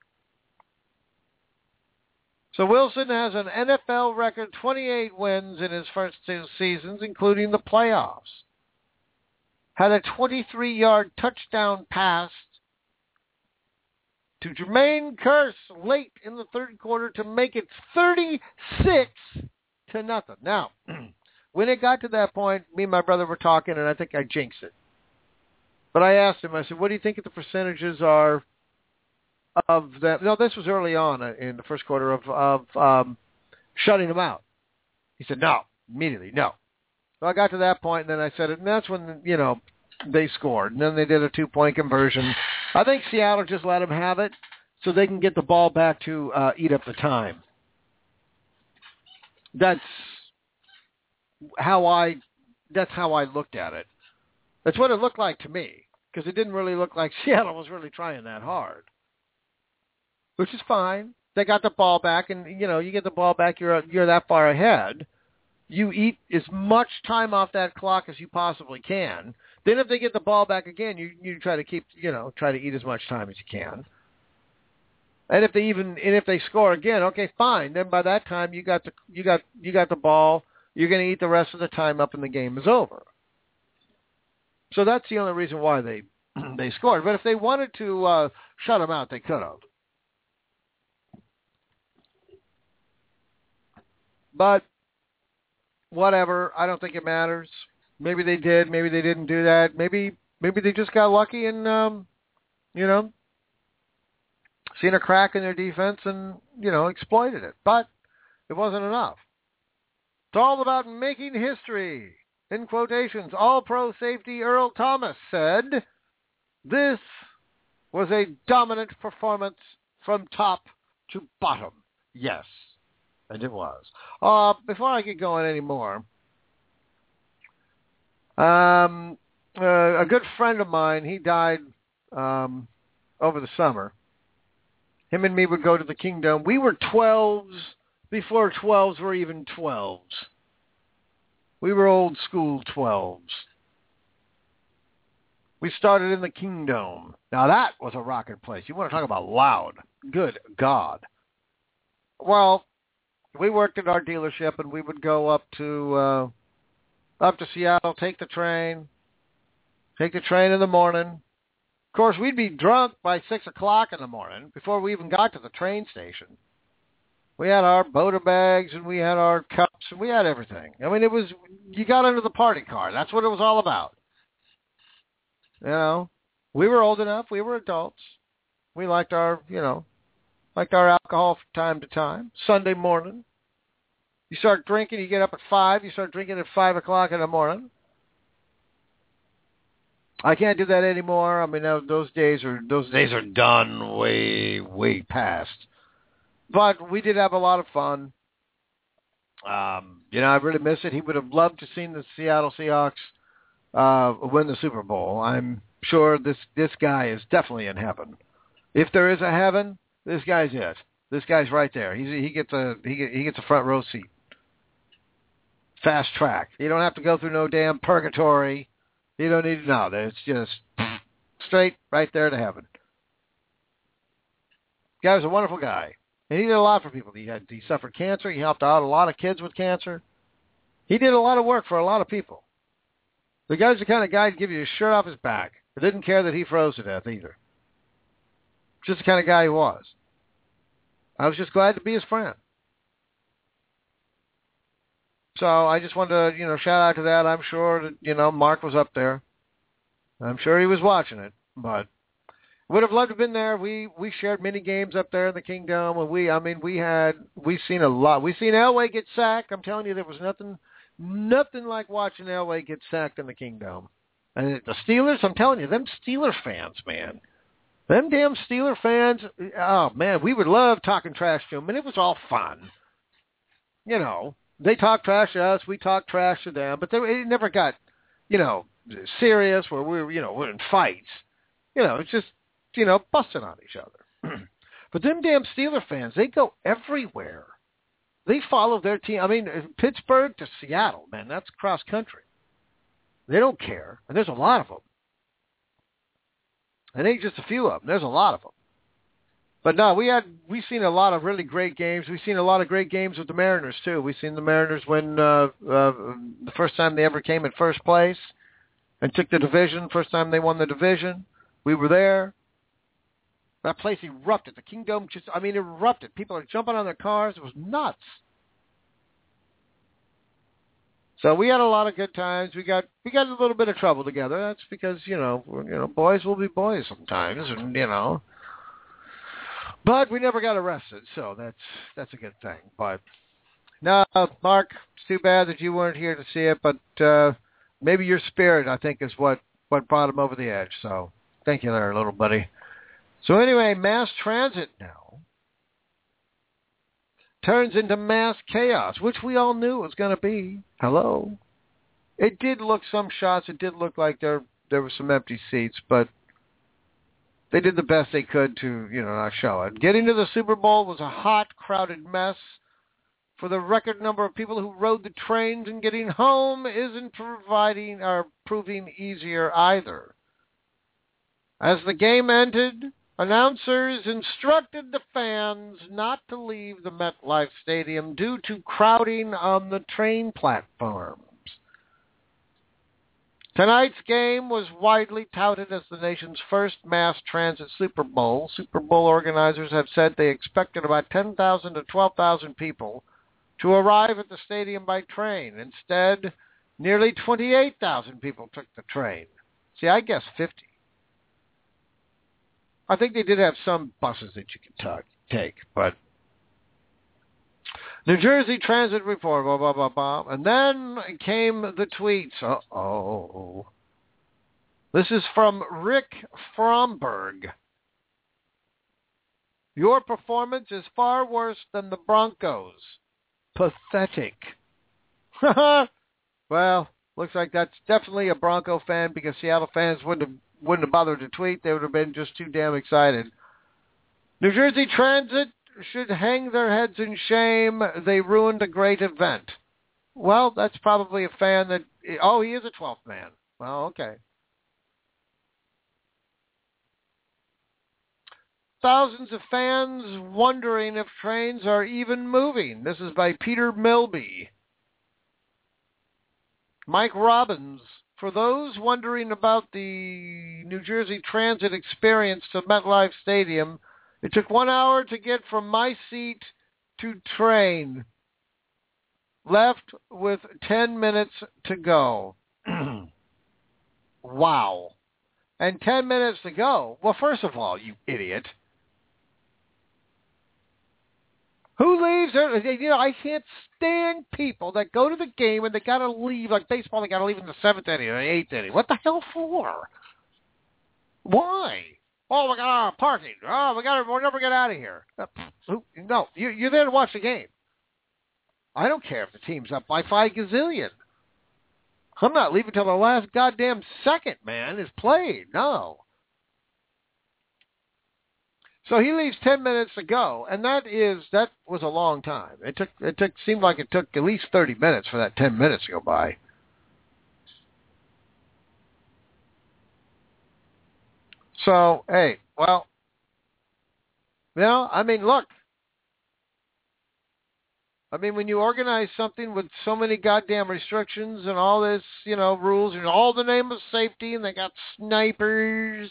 So Wilson has an NFL record 28 wins in his first 2 seasons, including the playoffs. Had a 23-yard touchdown pass to Jermaine Kearse late in the third quarter to make it 36-0. Now, when it got to that point, me and my brother were talking, and I think I jinxed it. But I asked him, I said, what do you think the percentages are of that? No, this was early on in the first quarter of shutting them out. He said, no, immediately, no. So I got to that point, and then I said it, and that's when, they scored. And then they did a 2-point conversion. I think Seattle just let them have it so they can get the ball back to eat up the time. That's how I looked at it. That's what it looked like to me, because it didn't really look like Seattle was really trying that hard, which is fine. They got the ball back, and you get the ball back, you're that far ahead. You eat as much time off that clock as you possibly can. Then if they get the ball back again, you try to keep, try to eat as much time as you can. And if they score again, okay, fine. Then by that time you got the ball. You're going to eat the rest of the time up, and the game is over. So that's the only reason why they scored. But if they wanted to shut them out, they could have. But whatever, I don't think it matters. Maybe they did. Maybe they didn't do that. Maybe they just got lucky and seen a crack in their defense and exploited it. But it wasn't enough. It's all about making history. In quotations, All-Pro safety Earl Thomas said, "This was a dominant performance from top to bottom." Yes, and it was. Before I get going anymore, a good friend of mine, he died over the summer. Him and me would go to the Kingdom. We were 12s before 12s were even 12s. We were old school 12s. We started in the Kingdom. Now that was a rocking place. You want to talk about loud. Good God. Well, we worked at our dealership, and we would go up to Seattle, take the train in the morning. Of course, we'd be drunk by 6 o'clock in the morning before we even got to the train station. We had our Boda bags, and we had our cups, and we had everything. I mean, you got into the party car. That's what it was all about. We were old enough. We were adults. We liked our alcohol from time to time. Sunday morning. You start drinking, you get up at 5. You start drinking at 5 o'clock in the morning. I can't do that anymore. I mean, those days are done, way, way past. But we did have a lot of fun. I really miss it. He would have loved to have seen the Seattle Seahawks win the Super Bowl. I'm sure this guy is definitely in heaven. If there is a heaven, this guy's it. This guy's right there. He gets a front row seat. Fast track. You don't have to go through no damn purgatory. You don't need to know. It's just straight right there to heaven. The guy was a wonderful guy. And he did a lot for people. He suffered cancer. He helped out a lot of kids with cancer. He did a lot of work for a lot of people. The guy's the kind of guy to give you his shirt off his back. He didn't care that he froze to death either. Just the kind of guy he was. I was just glad to be his friend. So I just wanted to, shout out to that. I'm sure that, Mark was up there. I'm sure he was watching it, but would have loved to have been there. We shared many games up there in the Kingdom, and we seen a lot. We seen Elway get sacked. I'm telling you, there was nothing like watching Elway get sacked in the Kingdom. And the Steelers, I'm telling you, them Steeler fans, man. Them damn Steeler fans, oh, man, we would love talking trash to them, and it was all fun. They talk trash to us, we talk trash to them, but it never got, serious where we're in fights. It's just, busting on each other. But them damn Steeler fans, they go everywhere. They follow their team. I mean, Pittsburgh to Seattle, man, that's cross country. They don't care, and there's a lot of them. It ain't just a few of them. There's a lot of them. But no, we've seen a lot of really great games. We've seen a lot of great games with the Mariners too. We've seen the Mariners win the first time they ever came in first place and took the division. First time they won the division, we were there. That place erupted. The Kingdome erupted. People are jumping on their cars. It was nuts. So we had a lot of good times. We got a little bit of trouble together. That's because boys will be boys sometimes, and But we never got arrested, so that's a good thing. But no, Mark, it's too bad that you weren't here to see it. But maybe your spirit, I think, is what brought him over the edge. So thank you there, little buddy. So anyway, mass transit now turns into mass chaos, which we all knew it was going to be. Hello. It did look, some shots, it did look like there were some empty seats, but they did the best they could to, not show it. Getting to the Super Bowl was a hot, crowded mess. For the record number of people who rode the trains and getting home isn't proving easier either. As the game ended, announcers instructed the fans not to leave the MetLife Stadium due to crowding on the train platforms. Tonight's game was widely touted as the nation's first mass transit Super Bowl. Super Bowl organizers have said they expected about 10,000 to 12,000 people to arrive at the stadium by train. Instead, nearly 28,000 people took the train. See, I guess 50. I think they did have some buses that you could take, but New Jersey Transit report, blah, blah, blah, blah. And then came the tweets. Uh-oh. This is from Rick Fromberg. Your performance is far worse than the Broncos. Pathetic. Well, looks like that's definitely a Bronco fan because Seattle fans wouldn't have bothered to tweet. They would have been just too damn excited. New Jersey Transit should hang their heads in shame. They ruined a great event. Well, that's probably a fan that... Oh, he is a 12th man. Well, okay. Thousands of fans wondering if trains are even moving. This is by Peter Milby. Mike Robbins. For those wondering about the New Jersey Transit experience to MetLife Stadium, it took 1 hour to get from my seat to train. Left with 10 minutes to go. Wow. And 10 minutes to go. Well, first of all, you idiot. Who leaves? I can't stand people that go to the game and they got to leave, like baseball, they got to leave in the 7th inning or 8th inning. What the hell for? Why? Oh, we got parking. Oh, we'll never get out of here. No, you're there to watch the game. I don't care if the team's up by 5 gazillion. I'm not leaving till the last goddamn second, man, is played. No. So he leaves 10 minutes to go, and that was a long time. It seemed like it took at least 30 minutes for that 10 minutes to go by. So, hey, well, look. When you organize something with so many goddamn restrictions and all this, rules and all the name of safety, and they got snipers.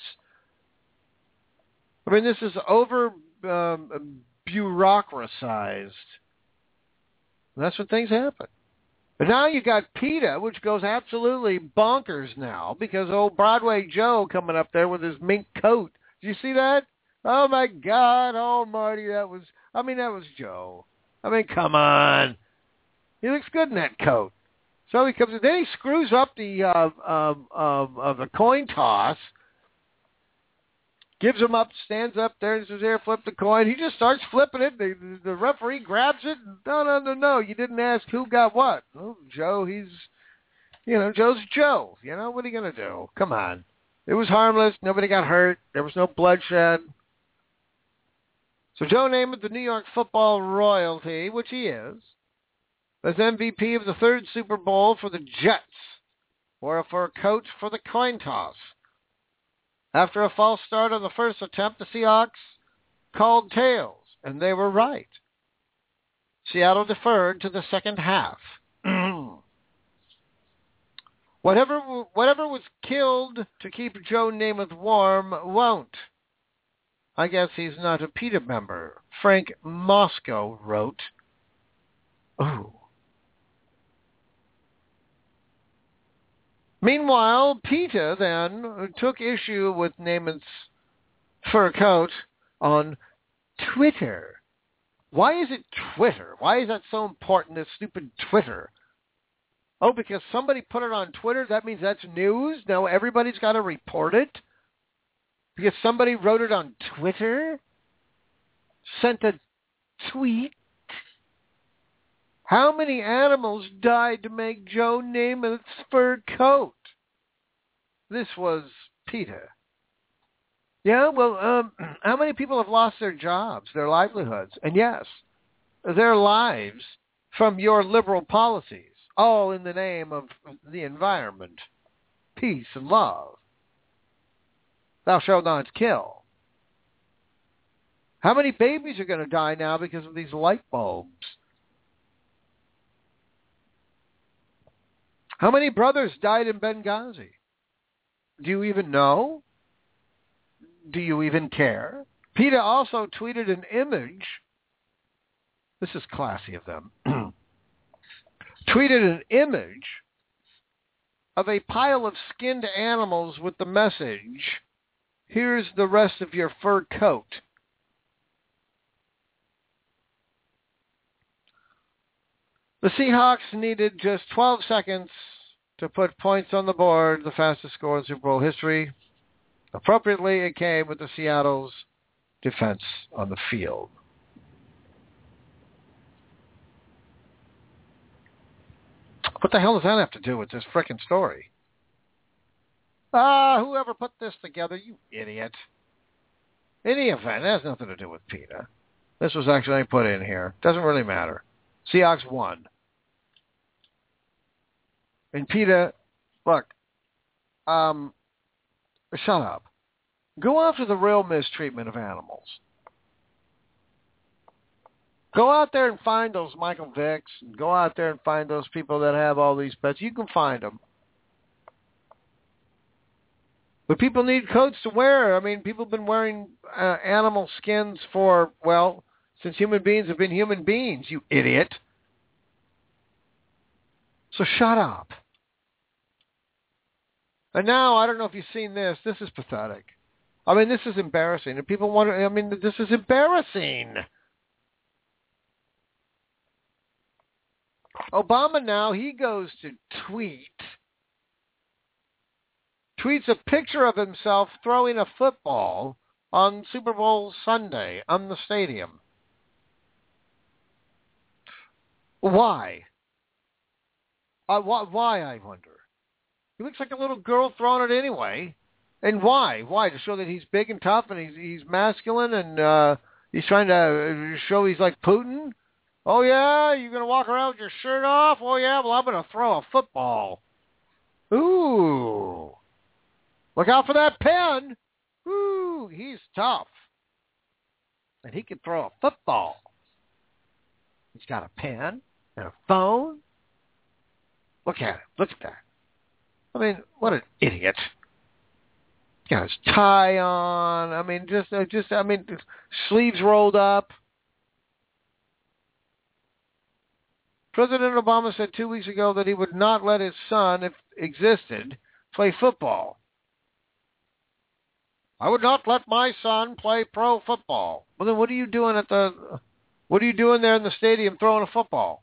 This is over bureaucratized. That's when things happen. But now you got PETA, which goes absolutely bonkers now because old Broadway Joe coming up there with his mink coat. Did you see that? Oh my God almighty, that was Joe. Come on. He looks good in that coat. So he comes in, then he screws up the coin toss. Gives him up, stands up there, and says, here, flip the coin. He just starts flipping it. The referee grabs it. No. You didn't ask who got what. Well, Joe, Joe's Joe. What are you going to do? Come on. It was harmless. Nobody got hurt. There was no bloodshed. So Joe Namath, the New York football royalty, which he is, as MVP of the third Super Bowl for the Jets, wore a fur coat for the coin toss. After a false start on the first attempt, the Seahawks called tails, and they were right. Seattle deferred to the second half. Whatever was killed to keep Joe Namath warm won't. I guess he's not a PETA member, Frank Moscow wrote. Ooh. Meanwhile, PETA then took issue with Namath's fur coat on Twitter. Why is it Twitter? Why is that so important, this stupid Twitter? Oh, because somebody put it on Twitter, that means that's news? Now everybody's got to report it? Because somebody wrote it on Twitter? Sent a tweet? How many animals died to make Joe Namath's fur coat? This was PETA. Yeah, well, how many people have lost their jobs, their livelihoods, and yes, their lives from your liberal policies, all in the name of the environment, peace, and love? Thou shalt not kill. How many babies are going to die now because of these light bulbs? How many brothers died in Benghazi? Do you even know? Do you even care? PETA also tweeted an image. This is classy of them. Tweeted an image of a pile of skinned animals with the message, "Here's the rest of your fur coat." The Seahawks needed just 12 seconds to put points on the board, the fastest score in Super Bowl history. Appropriately, it came with the Seattle's defense on the field. What the hell does that have to do with this frickin' story? Whoever put this together, you idiot. In any event, it has nothing to do with PETA. This was actually put in here. Doesn't really matter. Seahawks won. And PETA, look, shut up. Go after the real mistreatment of animals. Go out there and find those Michael Vicks. And go out there and find those people that have all these pets. You can find them. But people need coats to wear. I mean, people have been wearing animal skins for, well, since human beings have been human beings, you idiot. So shut up. And now, I don't know if you've seen this. This is pathetic. I mean, this is embarrassing. And people wonder, I mean, this is embarrassing. Obama now, he goes to tweets a picture of himself throwing a football on Super Bowl Sunday on the stadium. Why? Why, I wonder? He looks like a little girl throwing it anyway. And why? Why? To show that he's big and tough and he's masculine and he's trying to show he's like Putin? Oh, yeah? You're going to walk around with your shirt off? Oh, yeah? Well, I'm going to throw a football. Ooh. Look out for that pen. Ooh, he's tough. And he can throw a football. He's got a pen and a phone. Look at him. Look at that. I mean, what an idiot. Got his tie on. I mean, sleeves rolled up. President Obama said 2 weeks ago that he would not let his son, if existed, play football. I would not let my son play pro football. Well, then what are you doing there in the stadium throwing a football?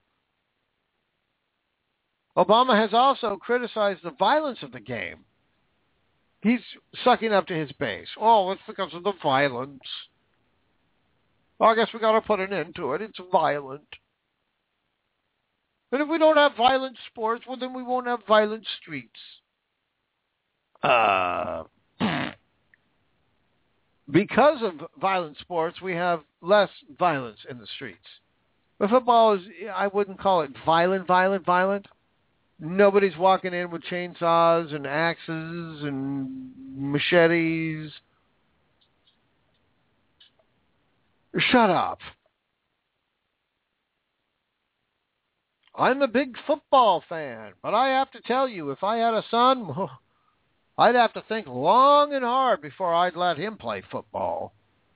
Obama has also criticized the violence of the game. He's sucking up to his base. Oh, it's because of the violence. Well, I guess we got to put an end to it. It's violent. And if we don't have violent sports, well, then we won't have violent streets. because of violent sports, we have less violence in the streets. But football is, I wouldn't call it violent. Nobody's walking in with chainsaws and axes and machetes. Shut up. I'm a big football fan, but I have to tell you, if I had a son, I'd have to think long and hard before I'd let him play football.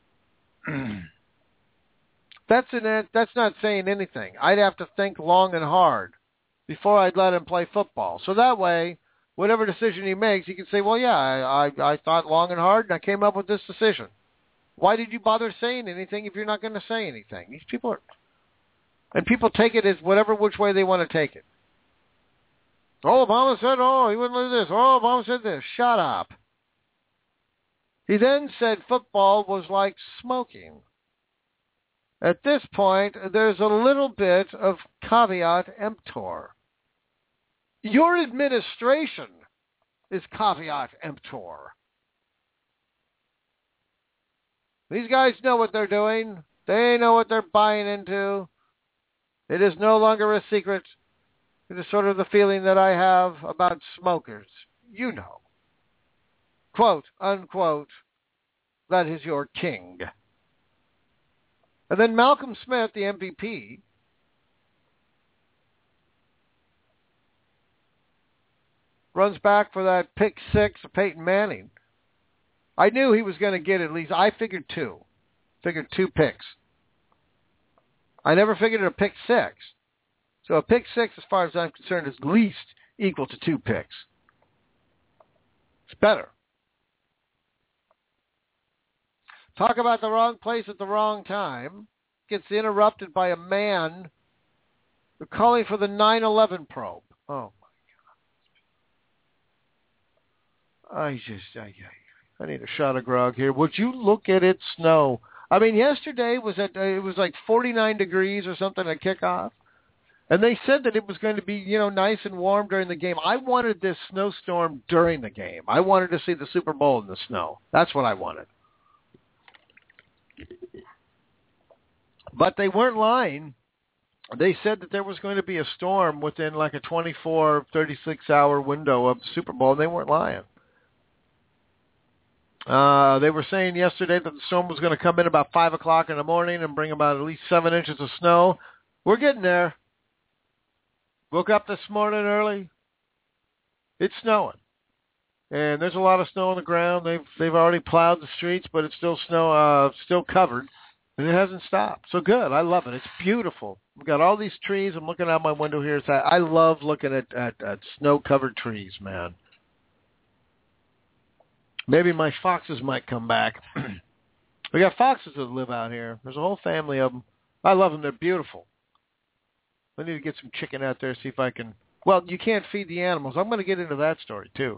That's not saying anything. I'd have to think long and hard before I'd let him play football. So that way, whatever decision he makes, he can say, well, yeah, I thought long and hard, and I came up with this decision. Why did you bother saying anything if you're not going to say anything? These people are... And people take it as whatever which way they want to take it. Oh, Obama said, he wouldn't do this. Oh, Obama said this. Shut up. He then said football was like smoking. At this point, there's a little bit of caveat emptor. Your administration is caveat emptor. These guys know what they're doing. They know what they're buying into. It is no longer a secret. It is sort of the feeling that I have about smokers. You know. Quote, unquote, that is your king. And then Malcolm Smith, the MVP, runs back for that pick six of Peyton Manning. I knew he was going to get at least, I figured two. Figured 2 picks. I never figured a pick six. So a pick six, as far as I'm concerned, is at least equal to 2 picks. It's better. Talk about the wrong place at the wrong time. Gets interrupted by a man calling for the 9/11 probe. Oh, my God. I need a shot of grog here. Would you look at it snow? I mean, yesterday it was like 49 degrees or something at kickoff. And they said that it was going to be, nice and warm during the game. I wanted this snowstorm during the game. I wanted to see the Super Bowl in the snow. That's what I wanted. But they weren't lying. They said that there was going to be a storm within like a 24, 36-hour window of the Super Bowl, and they weren't lying. They were saying yesterday that the storm was going to come in about 5 o'clock in the morning and bring about at least 7 inches of snow. We're getting there. Woke up this morning early. It's snowing. And there's a lot of snow on the ground. They've already plowed the streets, but it's still still covered. And it hasn't stopped. So good. I love it. It's beautiful. We've got all these trees. I'm looking out my window here. I love looking at snow-covered trees, man. Maybe my foxes might come back. We got foxes that live out here. There's a whole family of them. I love them. They're beautiful. I need to get some chicken out there, see if I can... Well, you can't feed the animals. I'm going to get into that story, too.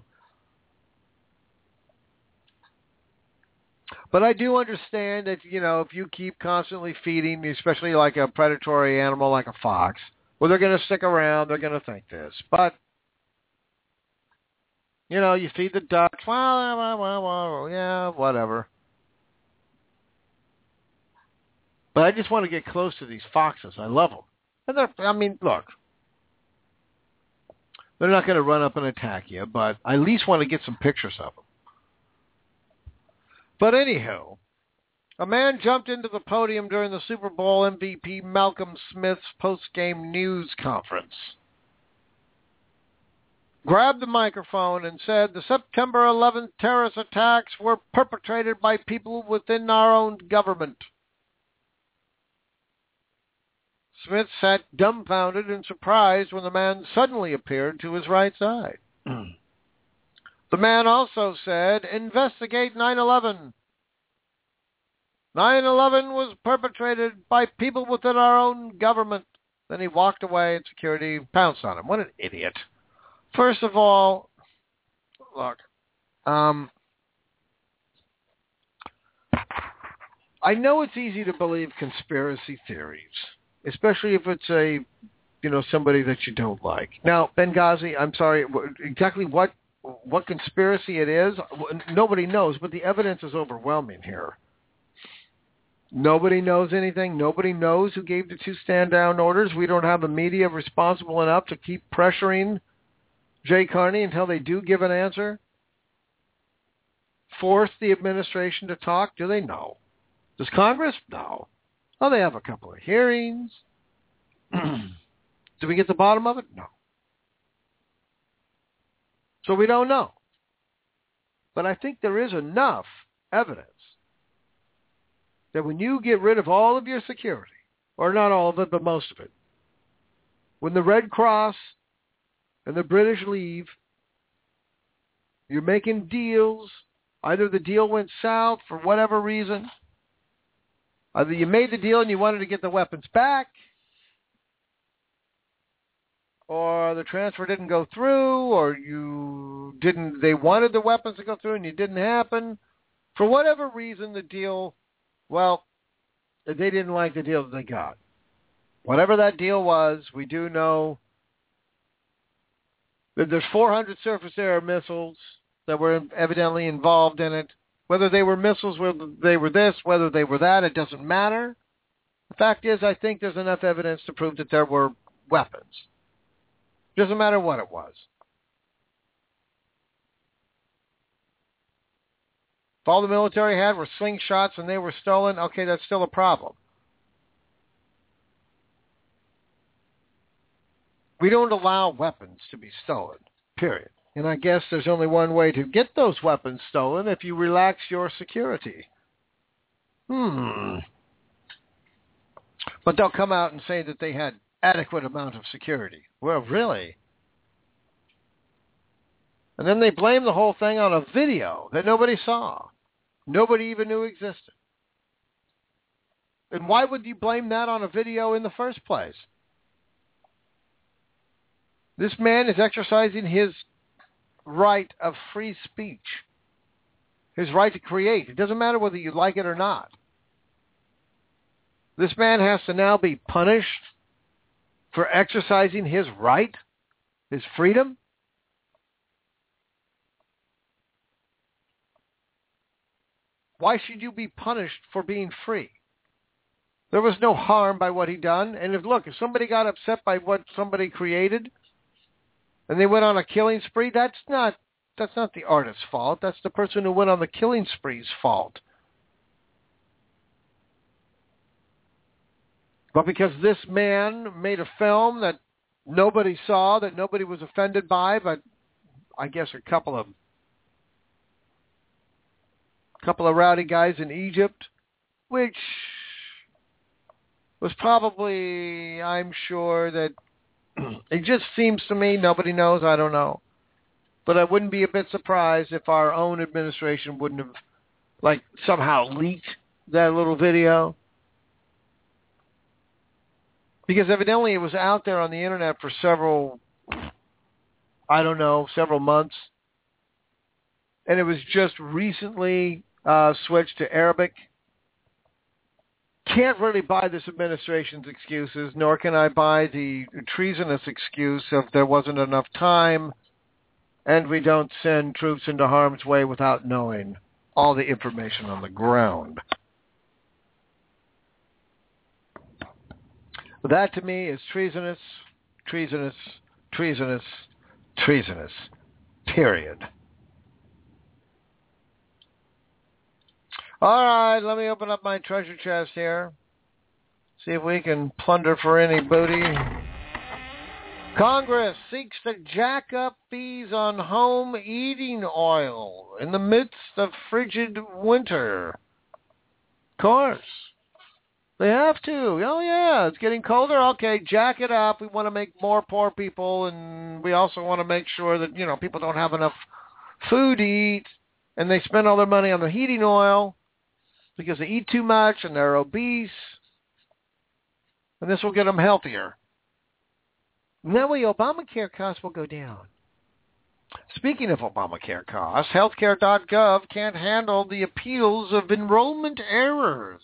But I do understand that, if you keep constantly feeding, especially like a predatory animal like a fox, well, they're going to stick around. They're going to think this. But, you feed the ducks. Well, yeah, whatever. But I just want to get close to these foxes. I love them. And look, they're not going to run up and attack you, but I at least want to get some pictures of them. But anyhow, a man jumped into the podium during the Super Bowl MVP Malcolm Smith's post-game news conference, grabbed the microphone and said the September 11th terrorist attacks were perpetrated by people within our own government. Smith sat dumbfounded and surprised when the man suddenly appeared to his right side. The man also said, investigate 9/11. 9/11 was perpetrated by people within our own government. Then he walked away and security pounced on him. What an idiot. First of all, look, I know it's easy to believe conspiracy theories, especially if it's somebody that you don't like. Now, Benghazi, I'm sorry, exactly what what conspiracy it is, nobody knows, but the evidence is overwhelming here. Nobody knows anything. Nobody knows who gave the 2 stand-down orders. We don't have a media responsible enough to keep pressuring Jay Carney until they do give an answer. Force the administration to talk? Do they? No. Does Congress? No. Oh, they have a couple of hearings. Do we get the bottom of it? No. So we don't know. But I think there is enough evidence that when you get rid of all of your security, or not all of it, but most of it, when the Red Cross and the British leave, you're making deals. Either the deal went south for whatever reason, either you made the deal and you wanted to get the weapons back, or the transfer didn't go through, or they wanted the weapons to go through and it didn't happen. For whatever reason, the deal, well, they didn't like the deal that they got. Whatever that deal was, we do know that there's 400 surface-to-air missiles that were evidently involved in it. Whether they were missiles, whether they were this, whether they were that, it doesn't matter. The fact is, I think there's enough evidence to prove that there were weapons. Doesn't matter what it was. If all the military had were slingshots and they were stolen, okay, that's still a problem. We don't allow weapons to be stolen, period. And I guess there's only one way to get those weapons stolen: if you relax your security. But they'll come out and say that they had adequate amount of security. Well, really? And then they blame the whole thing on a video that nobody saw. Nobody even knew existed. And why would you blame that on a video in the first place? This man is exercising his right of free speech, his right to create. It doesn't matter whether you like it or not. This man has to now be punished for exercising his right, his freedom. Why should you be punished for being free? There was no harm by what he done. And if somebody got upset by what somebody created and they went on a killing spree, that's not the artist's fault. That's the person who went on the killing spree's fault. But because this man made a film that nobody saw, that nobody was offended by, but I guess a couple of rowdy guys in Egypt, which was probably, I'm sure that it just seems to me, nobody knows, I don't know. But I wouldn't be a bit surprised if our own administration wouldn't have, somehow leaked that little video. Because evidently it was out there on the internet for several months. And it was just recently switched to Arabic. Can't really buy this administration's excuses, nor can I buy the treasonous excuse of there wasn't enough time and we don't send troops into harm's way without knowing all the information on the ground. That to me is treasonous, treasonous, treasonous, treasonous, period. All right, let me open up my treasure chest here. See if we can plunder for any booty. Congress seeks to jack up fees on home heating oil in the midst of frigid winter. Of course. They have to. Oh, yeah, it's getting colder. Okay, jack it up. We want to make more poor people, and we also want to make sure that, people don't have enough food to eat, and they spend all their money on the heating oil because they eat too much and they're obese, and this will get them healthier. And that way Obamacare costs will go down. Speaking of Obamacare costs, healthcare.gov can't handle the appeals of enrollment errors.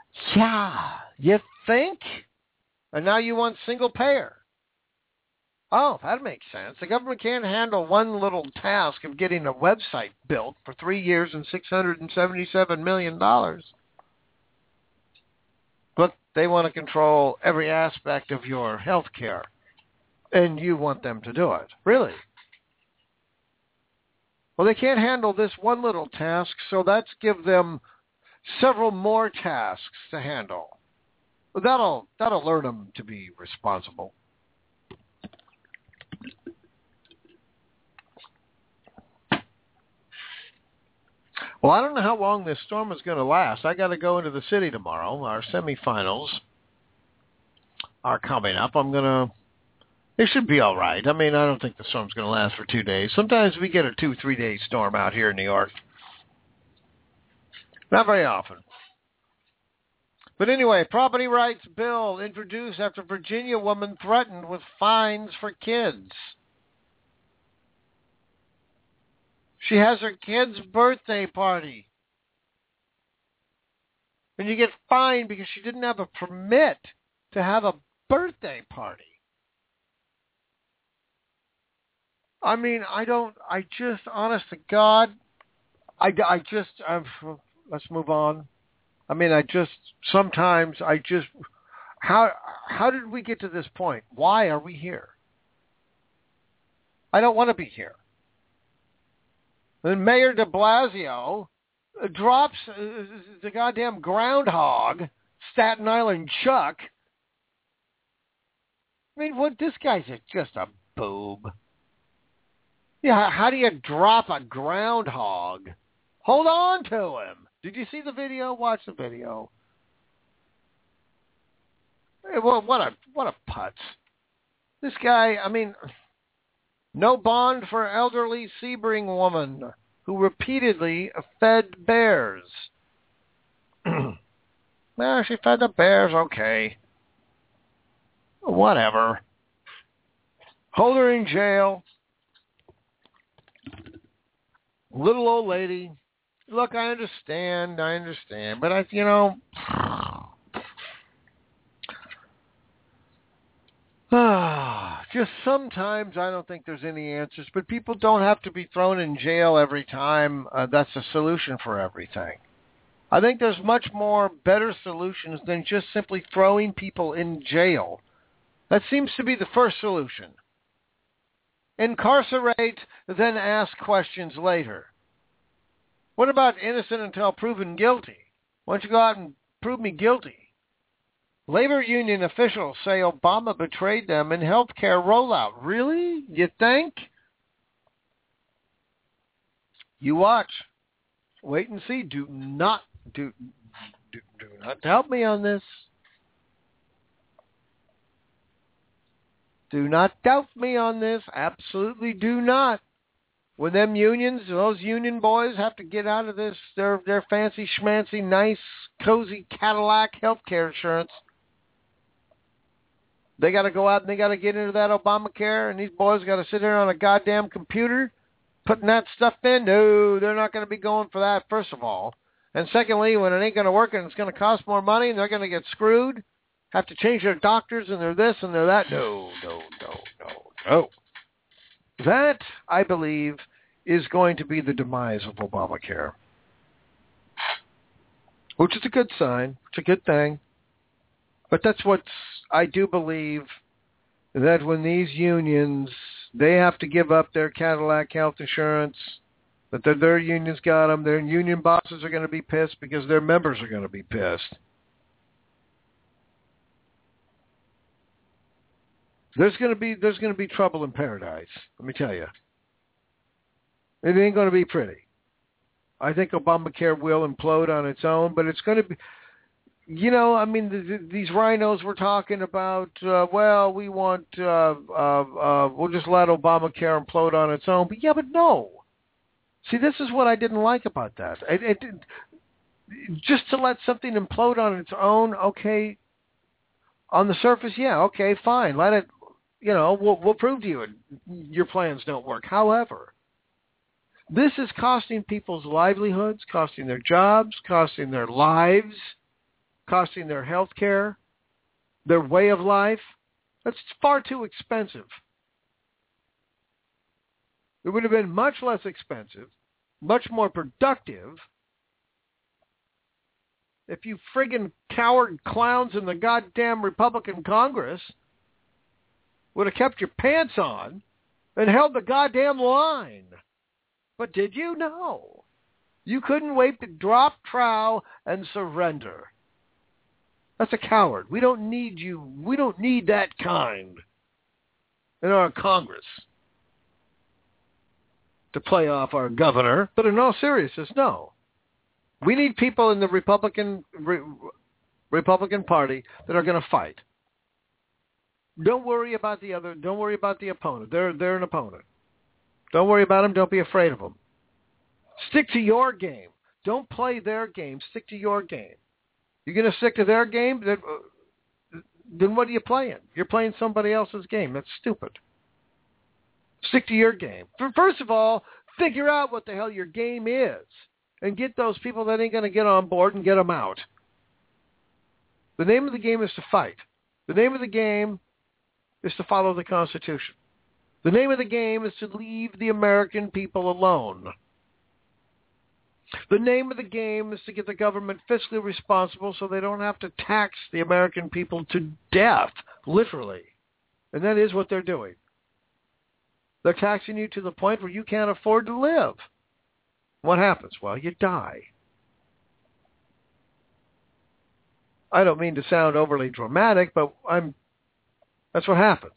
Yeah, you think? And now you want single payer. Oh, that makes sense. The government can't handle one little task of getting a website built for 3 years and $677 million. But they want to control every aspect of your health care, and you want them to do it. Really? Well, they can't handle this one little task, so let's give them several more tasks to handle. That'll learn them to be responsible. Well, I don't know how long this storm is going to last. I got to go into the city tomorrow. Our semifinals are coming up. It should be all right. I mean, I don't think the storm's going to last for 2 days. Sometimes we get a 2-3 day storm out here in New York. Not very often. But anyway, property rights bill introduced after Virginia woman threatened with fines for kids. She has her kid's birthday party. And you get fined because she didn't have a permit to have a birthday party. I mean, honest to God, let's move on. I mean, how did we get to this point? Why are we here? I don't want to be here. And Mayor de Blasio drops the goddamn groundhog, Staten Island Chuck. I mean, this guy's just a boob. Yeah, how do you drop a groundhog? Hold on to him. Did you see the video? Watch the video. Well, what a putz. This guy, I mean, no bond for elderly Sebring woman who repeatedly fed bears. Well, she fed the bears, okay. Whatever. Hold her in jail. Little old lady. Look, I understand, but just sometimes I don't think there's any answers, but people don't have to be thrown in jail every time. That's a solution for everything. I think there's much more better solutions than just simply throwing people in jail. That seems to be the first solution. Incarcerate, then ask questions later. What about innocent until proven guilty? Why don't you go out and prove me guilty? Labor union officials say Obama betrayed them in health care rollout. Really? You think? You watch. Wait and see. Do not help me on this. Do not doubt me on this. Absolutely do not. When them unions, those union boys have to get out of this, their fancy schmancy, nice, cozy Cadillac healthcare insurance, they got to go out and they got to get into that Obamacare, and these boys got to sit there on a goddamn computer putting that stuff in. No, they're not going to be going for that, first of all. And secondly, when it ain't going to work and it's going to cost more money and they're going to get screwed, have to change their doctors and they're this and they're that. No. That, I believe, is going to be the demise of Obamacare. Which is a good sign. It's a good thing. But that's what I do believe, that when these unions, they have to give up their Cadillac health insurance, that their unions got them, their union bosses are going to be pissed because their members are going to be pissed. There's going to be trouble in paradise, let me tell you. It ain't going to be pretty. I think Obamacare will implode on its own, but it's going to be, these rhinos were talking about, we want, we'll just let Obamacare implode on its own. But no. See, this is what I didn't like about that. Just to let something implode on its own, okay, on the surface, yeah, okay, fine. Let it, we'll prove to you your plans don't work. However, this is costing people's livelihoods, costing their jobs, costing their lives, costing their health care, their way of life. That's far too expensive It would have been much less expensive, much more productive if you friggin' coward clowns in the goddamn Republican Congress would have kept your pants on and held the goddamn line. But did you? No. You couldn't wait to drop trowel and surrender. That's a coward. We don't need you. We don't need that kind in our Congress to play off our governor. But in all seriousness, no. We need people in the Republican Party that are going to fight. Don't worry about the other. Don't worry about the opponent. They're an opponent. Don't worry about them. Don't be afraid of them. Stick to your game. Don't play their game. Stick to your game. You're going to stick to their game? Then what are you playing? You're playing somebody else's game. That's stupid. Stick to your game. First of all, figure out what the hell your game is and get those people that ain't going to get on board and get them out. The name of the game is to fight. The name of the game is to follow the Constitution. The name of the game is to leave the American people alone. The name of the game is to get the government fiscally responsible so they don't have to tax the American people to death, literally. And that is what they're doing. They're taxing you to the point where you can't afford to live. What happens? Well, you die. I don't mean to sound overly dramatic, but that's what happens.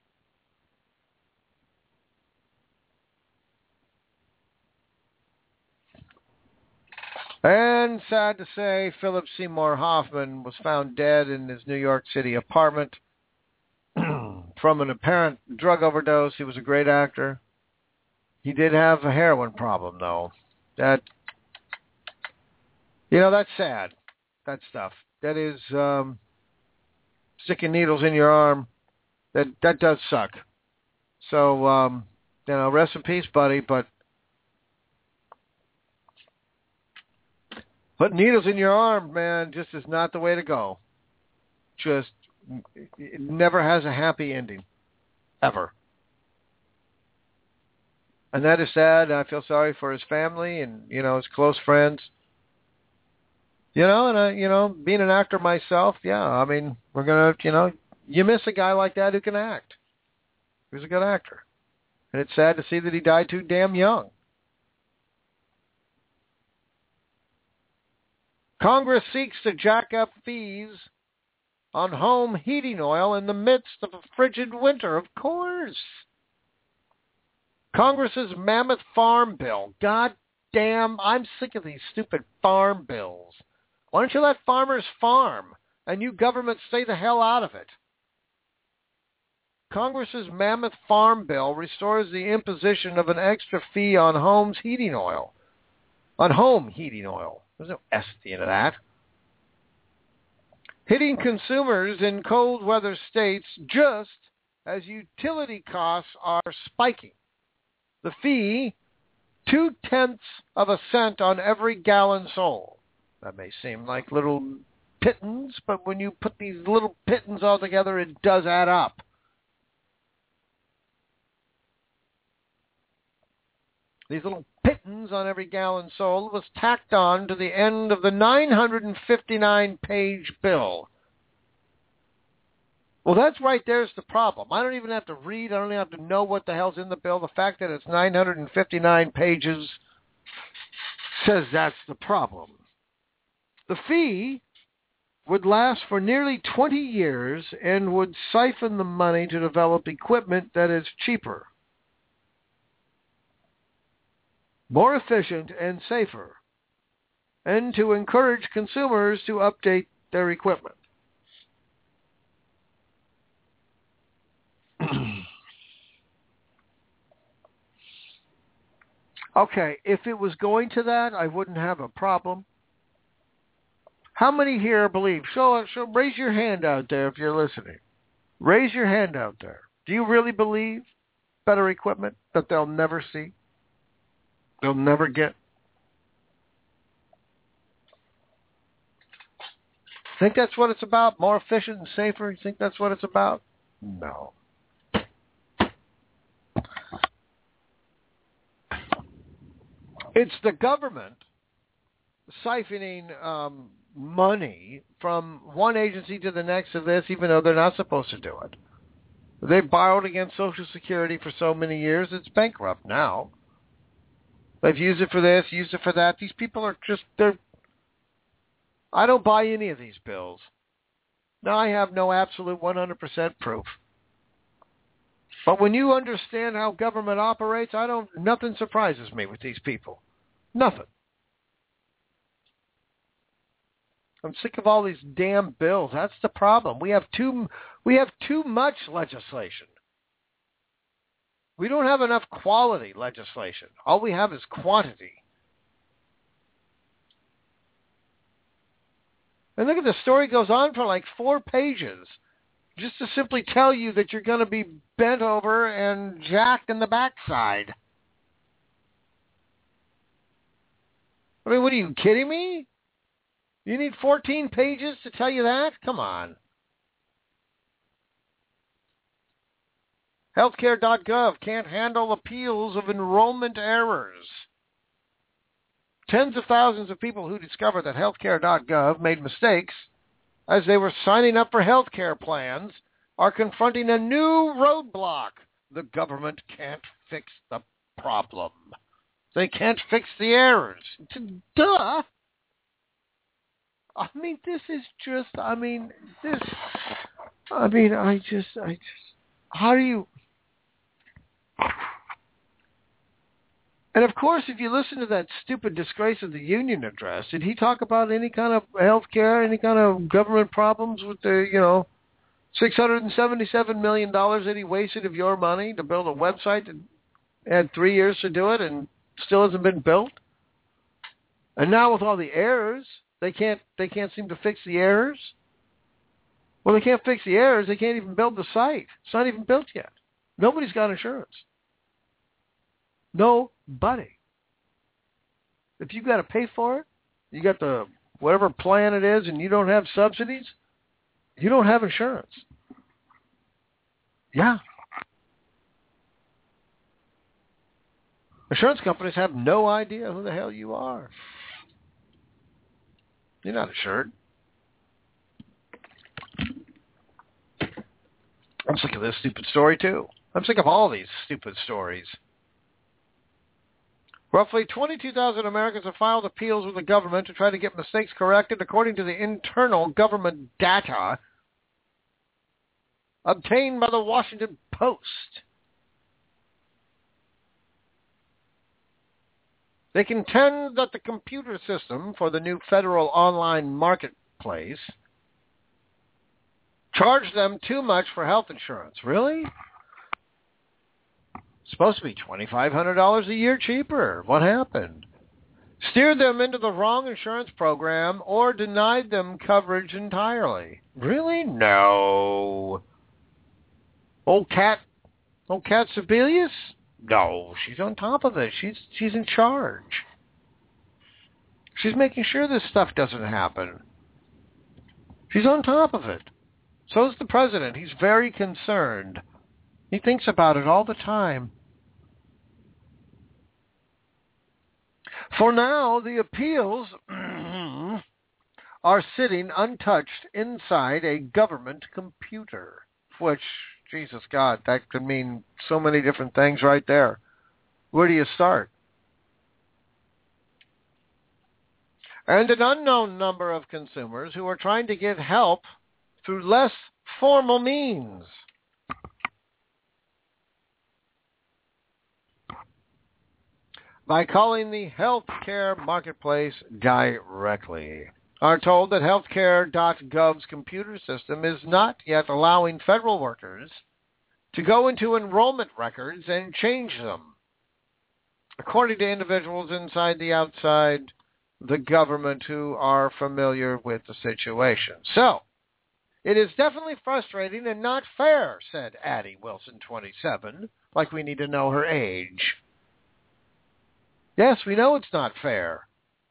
And sad to say, Philip Seymour Hoffman was found dead in his New York City apartment from an apparent drug overdose. He was a great actor. He did have a heroin problem, though. That's sad. That stuff. That is sticking needles in your arm. That does suck. So, rest in peace, buddy, but putting needles in your arm, man, just is not the way to go. Just, it never has a happy ending. Ever. And that is sad. I feel sorry for his family and, his close friends. Being an actor myself, we're going to, you miss a guy like that who can act. He was a good actor. And it's sad to see that he died too damn young. Congress seeks to jack up fees on home heating oil in the midst of a frigid winter. Of course. Congress's mammoth farm bill. God damn, I'm sick of these stupid farm bills. Why don't you let farmers farm and you government stay the hell out of it? Congress's mammoth farm bill restores the imposition of an extra fee on home heating oil. There's no S at the end of that. Hitting consumers in cold weather states just as utility costs are spiking. The fee, 0.2 cents on every gallon sold. That may seem like little pittance, but when you put these little pittance all together, it does add up. These little pittance on every gallon sold was tacked on to the end of the 959-page bill. Well, that's right there's the problem. I don't even have to read. I don't even have to know what the hell's in the bill. The fact that it's 959 pages says that's the problem. The fee would last for nearly 20 years and would siphon the money to develop equipment that is cheaper, more efficient, and safer, and to encourage consumers to update their equipment. Okay, if it was going to that, I wouldn't have a problem. How many here believe? So raise your hand out there if you're listening. Raise your hand out there. Do you really believe better equipment that they'll never see? They'll never get? Think that's what it's about? More efficient and safer? You think that's what it's about? No. It's the government siphoning money from one agency to the next of this, even though they're not supposed to do it. They borrowed against Social Security for so many years, it's bankrupt now. They've used it for this, used it for that. These people are I don't buy any of these bills. Now, I have no absolute 100% proof. But when you understand how government operates, nothing surprises me with these people. Nothing. I'm sick of all these damn bills. That's the problem. We have too much legislation. We don't have enough quality legislation. All we have is quantity. And look at the story goes on for like 4 pages just to simply tell you that you're going to be bent over and jacked in the backside. I mean, what are you kidding me? You need 14 pages to tell you that? Come on. Healthcare.gov can't handle appeals of enrollment errors. Tens of thousands of people who discovered that Healthcare.gov made mistakes as they were signing up for healthcare plans are confronting a new roadblock. The government can't fix the problem. They can't fix the errors. Duh. I mean, this is just, how do you... And of course, if you listen to that stupid disgrace of the Union address, did he talk about any kind of health care, any kind of government problems with the, $677 million that he wasted of your money to build a website that had 3 years to do it and still hasn't been built? And now with all the errors, they can't seem to fix the errors? Well, they can't fix the errors. They can't even build the site. It's not even built yet. Nobody's got insurance. Nobody. If you've got to pay for it, you got the whatever plan it is, and you don't have subsidies, you don't have insurance. Yeah. Insurance companies have no idea who the hell you are. You're not insured. I'm sick of this stupid story, too. I'm sick of all these stupid stories. Roughly 22,000 Americans have filed appeals with the government to try to get mistakes corrected, according to the internal government data obtained by the Washington Post. They contend that the computer system for the new federal online marketplace charged them too much for health insurance. Really? It's supposed to be $2,500 a year cheaper. What happened? Steered them into the wrong insurance program or denied them coverage entirely. Really? No. Old Cat Sebelius? No, she's on top of it. She's in charge. She's making sure this stuff doesn't happen. She's on top of it. So is the president. He's very concerned. He thinks about it all the time. For now, the appeals are sitting untouched inside a government computer, which, Jesus God, that could mean so many different things right there. Where do you start? And an unknown number of consumers who are trying to get help through less formal means. By calling the healthcare marketplace directly, are told that healthcare.gov's computer system is not yet allowing federal workers to go into enrollment records and change them, according to individuals inside the outside the government who are familiar with the situation. So, it is definitely frustrating and not fair, said Addie Wilson, 27, like we need to know her age. Yes, we know it's not fair.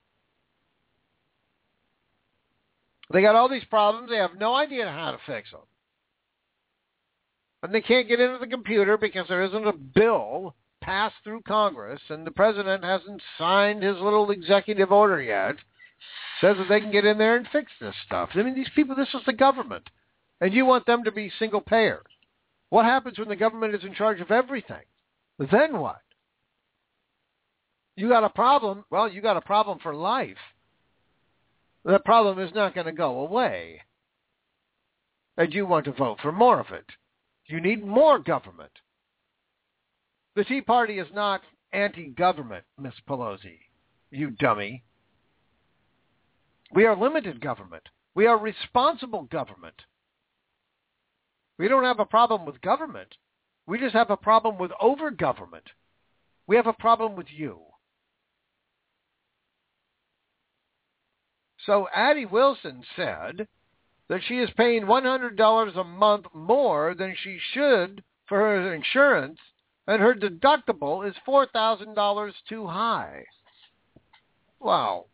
They got all these problems. They have no idea how to fix them. And they can't get into the computer because there isn't a bill passed through Congress, and the president hasn't signed his little executive order yet, says that they can get in there and fix this stuff. I mean, these people, this is the government, and you want them to be single payer. What happens when the government is in charge of everything? Then what? You got a problem? Well, you got a problem for life. That problem is not going to go away. And you want to vote for more of it. You need more government. The Tea Party is not anti-government, Miss Pelosi, you dummy. We are limited government. We are responsible government. We don't have a problem with government. We just have a problem with over-government. We have a problem with you. So Addie Wilson said that she is paying $100 a month more than she should for her insurance, and her deductible is $4,000 too high. Wow.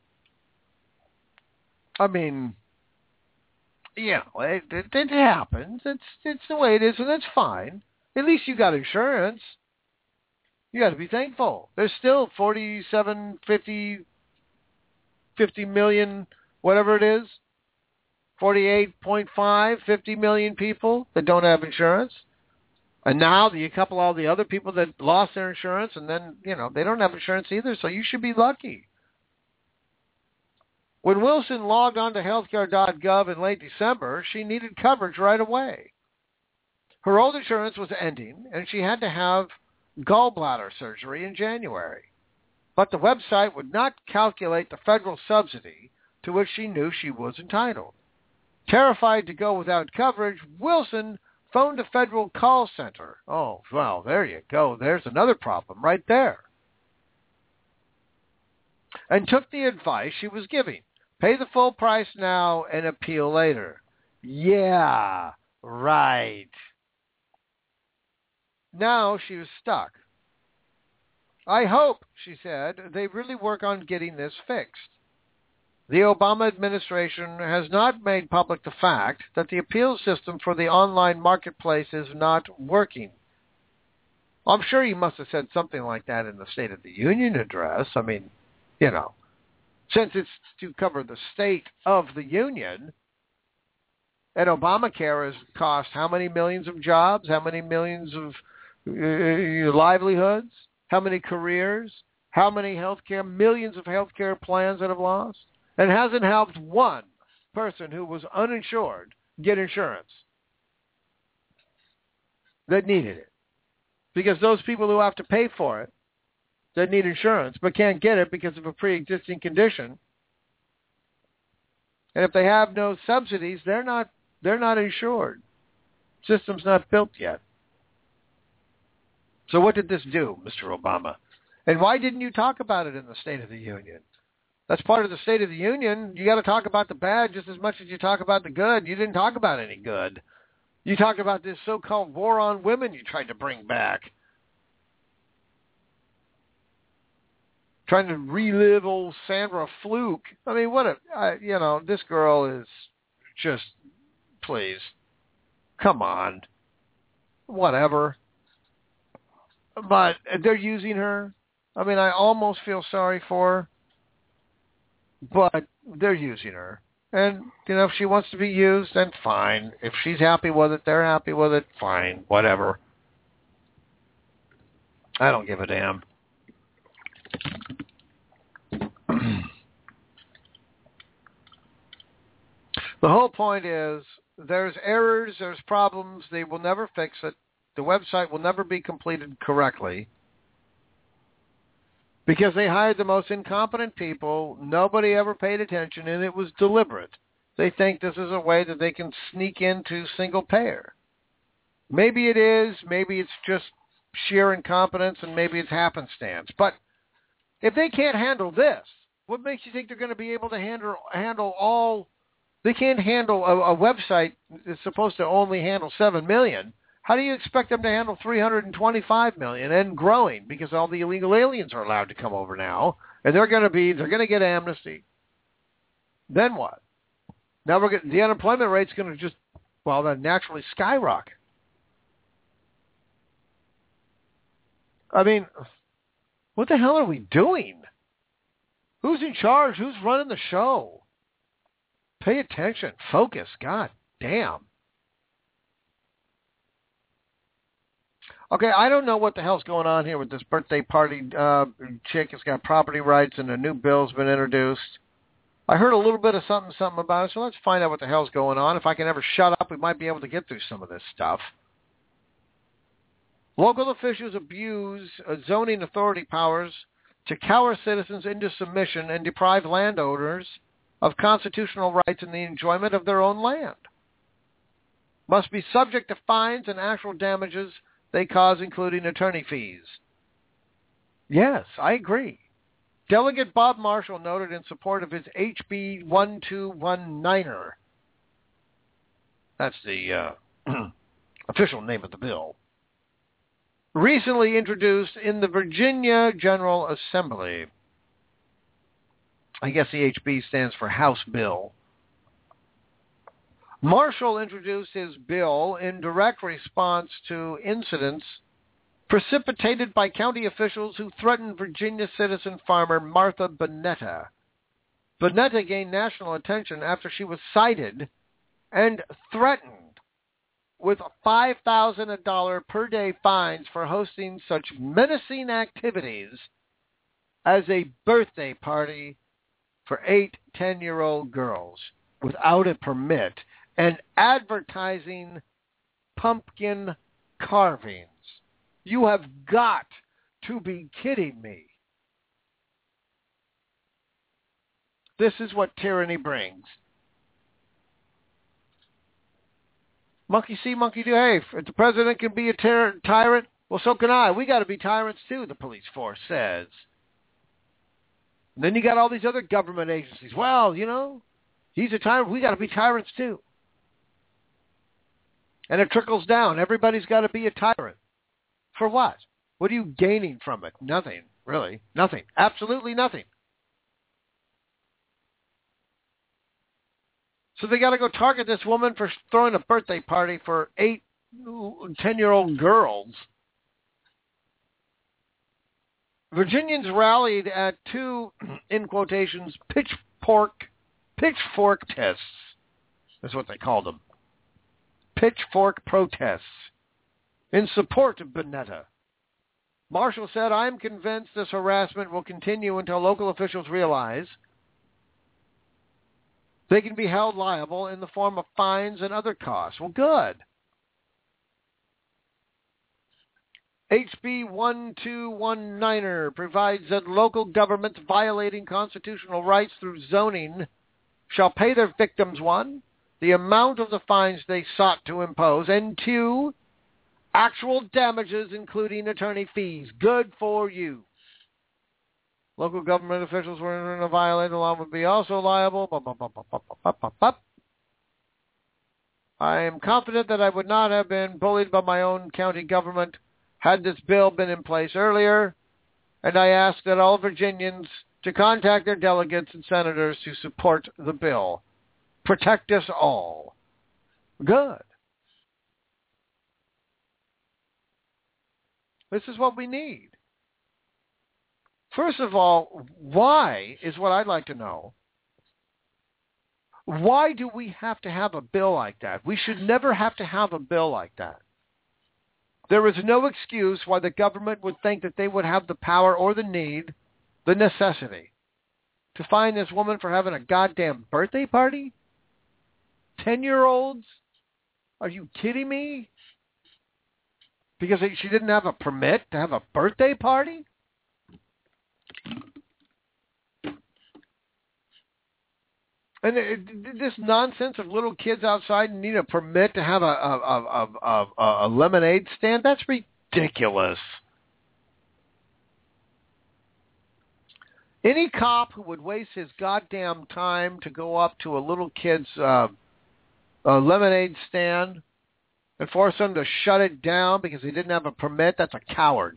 I mean, yeah, it happens. It's the way it is, and that's fine. At least you got insurance. You got to be thankful. There's still 50 million, whatever it is, 48.5, 50 million people that don't have insurance. And now you couple all the other people that lost their insurance, and then, they don't have insurance either, so you should be lucky. When Wilson logged on to healthcare.gov in late December, she needed coverage right away. Her old insurance was ending, and she had to have gallbladder surgery in January. But the website would not calculate the federal subsidy to which she knew she was entitled. Terrified to go without coverage, Wilson phoned a federal call center. Oh, well, there you go. There's another problem right there. And took the advice she was giving. Pay the full price now and appeal later. Yeah, right. Now she was stuck. I hope, she said, they really work on getting this fixed. The Obama administration has not made public the fact that the appeals system for the online marketplace is not working. I'm sure he must have said something like that in the State of the Union address. I mean, since it's to cover the state of the union, and Obamacare has cost how many millions of jobs, how many millions of livelihoods, how many careers, how many millions of healthcare plans that have lost, and hasn't helped one person who was uninsured get insurance that needed it. Because those people who have to pay for it, that need insurance, but can't get it because of a pre-existing condition, and if they have no subsidies, they're not insured. System's not built yet. So what did this do, Mr. Obama? And why didn't you talk about it in the State of the Union? That's part of the State of the Union. You got to talk about the bad just as much as you talk about the good. You didn't talk about any good. You talked about this so-called war on women you tried to bring back. Trying to relive old Sandra Fluke. I mean, this girl is just, please, come on. Whatever. But they're using her. I mean, I almost feel sorry for her. But they're using her. And, if she wants to be used, then fine. If she's happy with it, they're happy with it, fine. Whatever. I don't give a damn. The whole point is there's errors, there's problems. They will never fix it. The website will never be completed correctly. Because they hired the most incompetent people, nobody ever paid attention, and it was deliberate. They think this is a way that they can sneak into single payer. Maybe it is, maybe it's just sheer incompetence, and maybe it's happenstance. But if they can't handle this, what makes you think they're going to be able to handle all? They can't handle a website that's supposed to only handle 7 million. How do you expect them to handle 325 million and growing? Because all the illegal aliens are allowed to come over now, and they're going to get amnesty. Then what? Now the unemployment rate's going to just, then naturally skyrocket. I mean, what the hell are we doing? Who's in charge? Who's running the show? Pay attention. Focus. God damn. Okay, I don't know what the hell's going on here with this birthday party chick. Has got property rights and a new bill's been introduced. I heard a little bit of something about it, so let's find out what the hell's going on. If I can ever shut up, we might be able to get through some of this stuff. Local officials abuse zoning authority powers to cower citizens into submission and deprive landowners of constitutional rights in the enjoyment of their own land. Must be subject to fines and actual damages they cause, including attorney fees. Yes, I agree. Delegate Bob Marshall noted in support of his HB 1219er. That's the official name of the bill. Recently introduced in the Virginia General Assembly. I guess the HB stands for House Bill. Marshall introduced his bill in direct response to incidents precipitated by county officials who threatened Virginia citizen farmer Martha Bonetta. Bonetta gained national attention after she was cited and threatened with $5,000 per day fines for hosting such menacing activities as a birthday party for 8 10-year-old girls without a permit and advertising pumpkin carvings. You have got to be kidding me. This is what tyranny brings. Monkey see, monkey do. Hey, if the president can be a tyrant, well, so can I. We got to be tyrants too, the police force says. And then you got all these other government agencies. Well, you know, he's a tyrant. We got to be tyrants too. And it trickles down. Everybody's got to be a tyrant. For what? What are you gaining from it? Nothing, really. Nothing. Absolutely nothing. So they got to go target this woman for throwing a birthday party for 8 10-year-old girls. Virginians rallied at 2, in quotations, pitchfork tests. That's what they called them. Pitchfork protests in support of Bonetta. Marshall said, I'm convinced this harassment will continue until local officials realize they can be held liable in the form of fines and other costs. Well, good. HB 1219er provides that local governments violating constitutional rights through zoning shall pay their victims, 1, the amount of the fines they sought to impose, and 2, actual damages including attorney fees. Good for you. Local government officials were to violate the law would be also liable. I am confident that I would not have been bullied by my own county government had this bill been in place earlier, and I ask that all Virginians to contact their delegates and senators to support the bill. Protect us all. Good. This is what we need. First of all, why is what I'd like to know. Why do we have to have a bill like that? We should never have to have a bill like that. There is no excuse why the government would think that they would have the power or the need, the necessity, to fine this woman for having a goddamn birthday party? 10-year-olds? Are you kidding me? Because she didn't have a permit to have a birthday party? And this nonsense of little kids outside need a permit to have a lemonade stand, that's ridiculous. Any cop who would waste his goddamn time to go up to a little kid's lemonade stand and force them to shut it down because he didn't have a permit, that's a coward.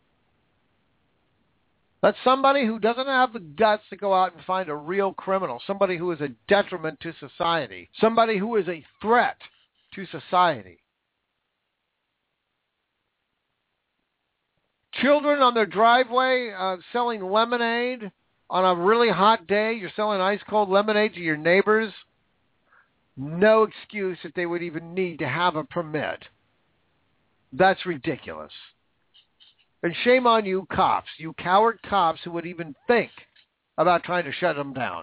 That's somebody who doesn't have the guts to go out and find a real criminal, somebody who is a detriment to society, somebody who is a threat to society. Children on their driveway selling lemonade on a really hot day. You're selling ice-cold lemonade to your neighbors. No excuse that they would even need to have a permit. That's ridiculous. And shame on you cops, you coward cops who would even think about trying to shut them down.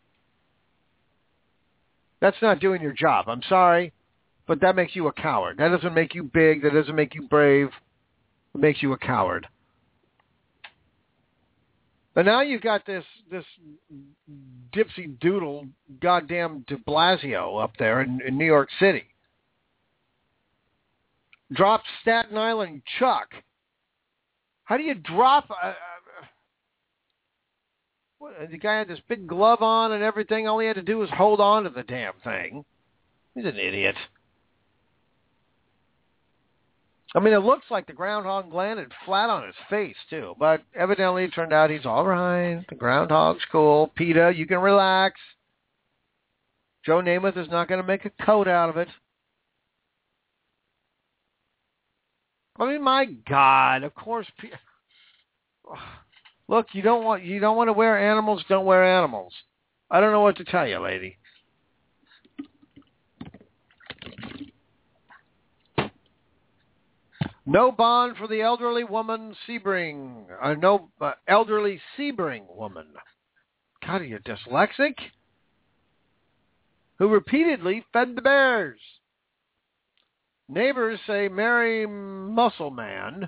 That's not doing your job. I'm sorry, but that makes you a coward. That doesn't make you big. That doesn't make you brave. It makes you a coward. But now you've got this dipsy doodle goddamn de Blasio up there in New York City. Dropped Staten Island Chuck. How do you drop the guy had this big glove on and everything. All he had to do was hold on to the damn thing. He's an idiot. I mean, it looks like the groundhog landed flat on his face, too. But evidently it turned out he's all right. The groundhog's cool. PETA, you can relax. Joe Namath is not going to make a coat out of it. I mean, my God, of course. Look, you don't want to wear animals, don't wear animals. I don't know what to tell you, lady. No bond for the elderly woman Sebring. Elderly Sebring woman. God, are you dyslexic? Who repeatedly fed the bears. Neighbors say Mary Musselman.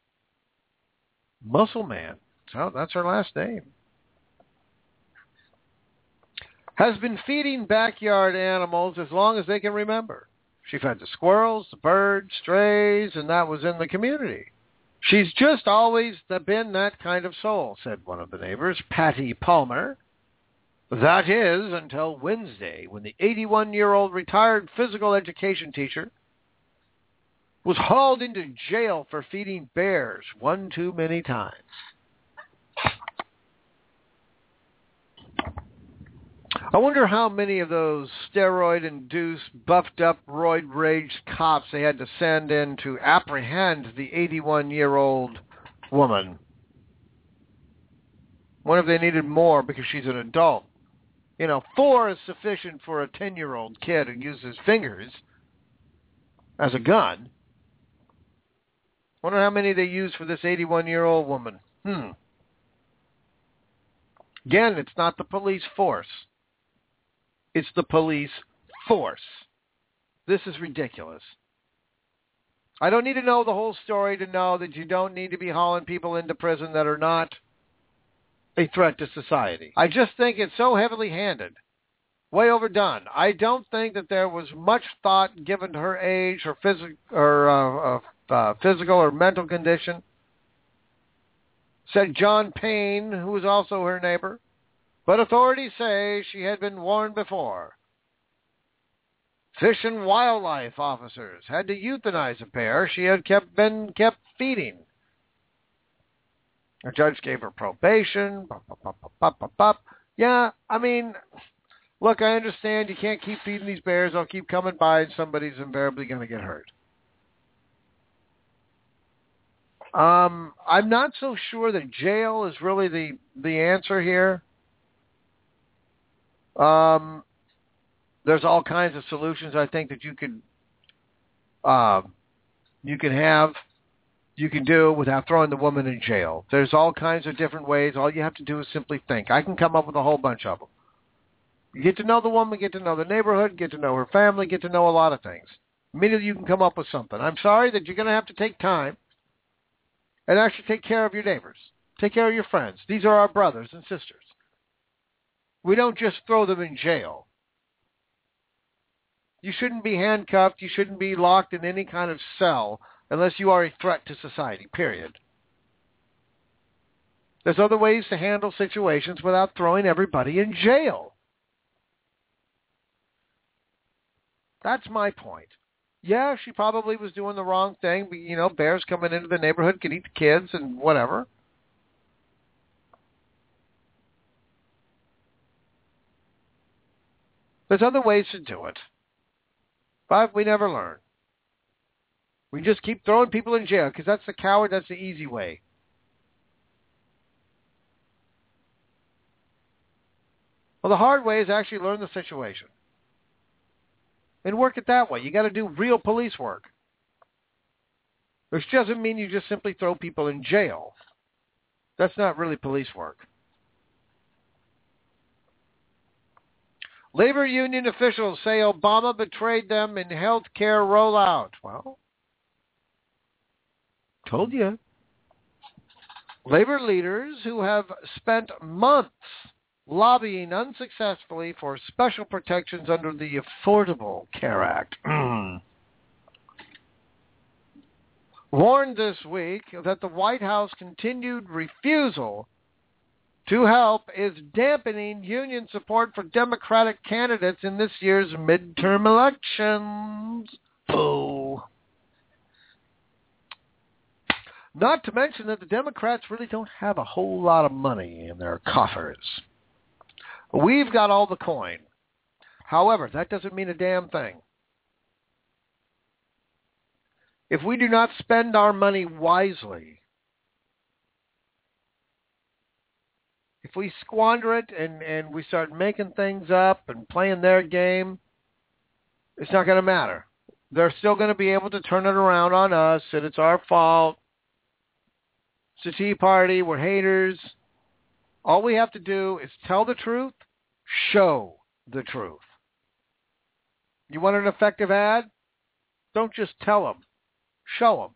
Musselman. So that's her last name. Has been feeding backyard animals as long as they can remember. She fed the squirrels, the birds, strays, and that was in the community. She's just always been that kind of soul, said one of the neighbors, Patty Palmer. That is, until Wednesday, when the 81-year-old retired physical education teacher was hauled into jail for feeding bears one too many times. I wonder how many of those steroid-induced, buffed-up, roid-raged cops they had to send in to apprehend the 81-year-old woman. Wonder if they needed more because she's an adult. 4 is sufficient for a 10-year-old kid who uses fingers as a gun. Wonder how many they used for this 81-year-old woman. Again, it's not the police force. It's the police force. This is ridiculous. I don't need to know the whole story to know that you don't need to be hauling people into prison that are not a threat to society. I just think it's so heavily handed. Way overdone. I don't think that there was much thought given to her age or physical or mental condition. Said John Payne, who was also her neighbor. But authorities say she had been warned before. Fish and wildlife officers had to euthanize a pair she had been kept feeding. A judge gave her probation. Yeah, I mean, look, I understand you can't keep feeding these bears. They'll keep coming by and somebody's invariably going to get hurt. I'm not so sure that jail is really the answer here. There's all kinds of solutions I think that you can do without throwing the woman in jail. There's all kinds of different ways. All you have to do is simply think. I can come up with a whole bunch of them. You get to know the woman, get to know the neighborhood, get to know her family, get to know a lot of things. Immediately you can come up with something. I'm sorry that you're going to have to take time and actually take care of your neighbors. Take care of your friends. These are our brothers and sisters. We don't just throw them in jail. You shouldn't be handcuffed. You shouldn't be locked in any kind of cell unless you are a threat to society, period. There's other ways to handle situations without throwing everybody in jail. That's my point. Yeah, she probably was doing the wrong thing, but, bears coming into the neighborhood could eat the kids and whatever. There's other ways to do it. But we never learn. We just keep throwing people in jail because that's the coward, that's the easy way. Well, the hard way is actually learn the situation and work it that way. You got to do real police work, which doesn't mean you just simply throw people in jail. That's not really police work. Labor union officials say Obama betrayed them in health care rollout. Well, told you. Labor leaders who have spent months lobbying unsuccessfully for special protections under the Affordable Care Act warned this week that the White House continued refusal to help is dampening union support for Democratic candidates in this year's midterm elections. Boo. Not to mention that the Democrats really don't have a whole lot of money in their coffers. We've got all the coin. However, that doesn't mean a damn thing. If we do not spend our money wisely, if we squander it and we start making things up and playing their game, it's not going to matter. They're still going to be able to turn it around on us, and it's our fault. It's the Tea Party. We're haters. All we have to do is tell the truth, show the truth. You want an effective ad? Don't just tell them. Show them.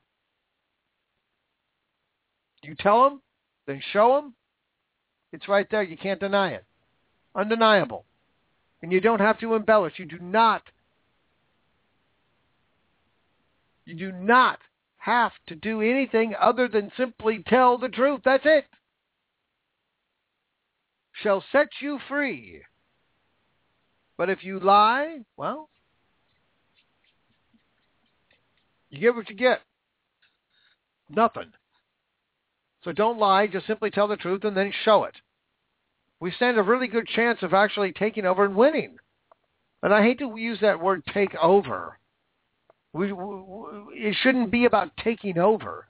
You tell them, then show them. It's right there. You can't deny it. Undeniable. And you don't have to embellish. You do not have to do anything other than simply tell the truth. That's it. Shall set you free. But if you lie, well, you get what you get. Nothing. So don't lie. Just simply tell the truth and then show it. We stand a really good chance of actually taking over and winning. And I hate to use that word take over. It shouldn't be about taking over.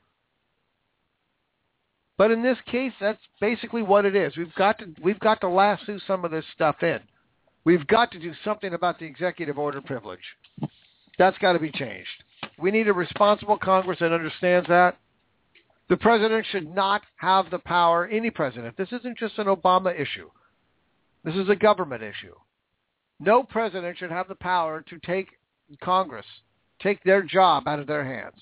But in this case, that's basically what it is. We've got to lasso some of this stuff in. We've got to do something about the executive order privilege. That's got to be changed. We need a responsible Congress that understands that. The president should not have the power, any president. This isn't just an Obama issue. This is a government issue. No president should have the power to take Congress, take their job out of their hands.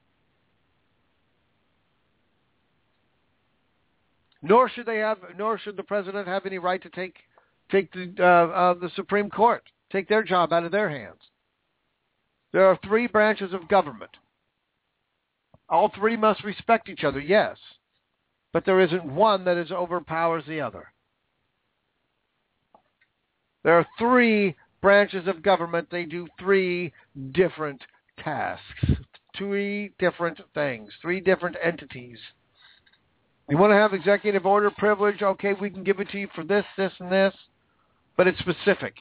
Nor should the president have any right to take the Supreme Court, take their job out of their hands. There are three branches of government. All three must respect each other, yes, but there isn't one that overpowers the other. There are three branches of government. They do three different tasks, three different things, three different entities. You want to have executive order privilege? Okay, we can give it to you for this, this, and this, but it's specific.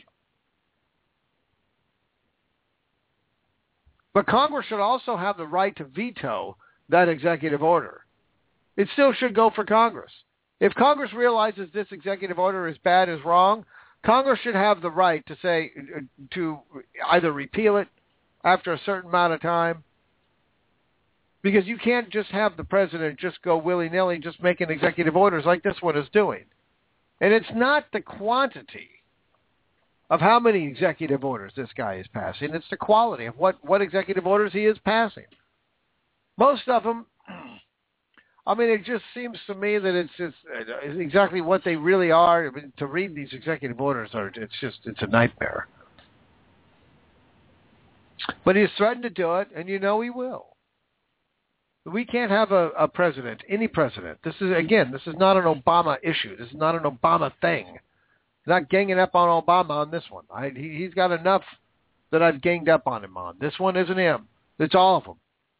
But Congress should also have the right to veto that executive order. It still should go for Congress. If Congress realizes this executive order is bad, is wrong, Congress should have the right to say, to either repeal it after a certain amount of time, because you can't just have the president just go willy-nilly just making executive orders like this one is doing. And it's not the quantity of how many executive orders this guy is passing. It's the quality of what executive orders he is passing. Most of them, I mean, it just seems to me that it's just exactly what they really are. I mean, to read these executive orders, it's a nightmare. But he's threatened to do it, and you know he will. We can't have a president, any president. This is not an Obama issue. This is not an Obama thing. Not ganging up on Obama on this one. He's got enough that I've ganged up on him on. This one isn't him. It's all of them.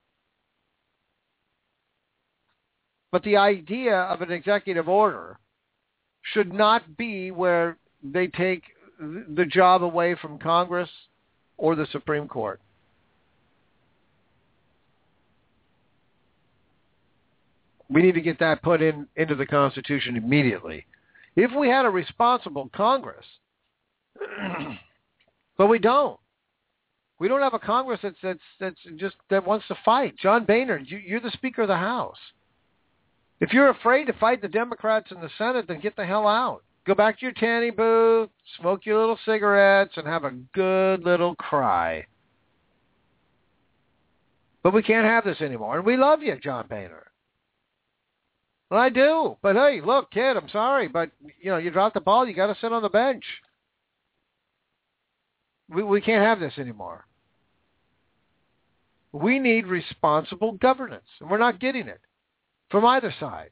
But the idea of an executive order should not be where they take the job away from Congress or the Supreme Court. We need to get that put into the Constitution immediately. If we had a responsible Congress, but we don't. We don't have a Congress that wants to fight. John Boehner, you're the Speaker of the House. If you're afraid to fight the Democrats in the Senate, then get the hell out. Go back to your tanning booth, smoke your little cigarettes, and have a good little cry. But we can't have this anymore. And we love you, John Boehner. Well, I do. But hey, look, kid, I'm sorry, but you dropped the ball. You got to sit on the bench. We can't have this anymore. We need responsible governance, and we're not getting it from either side.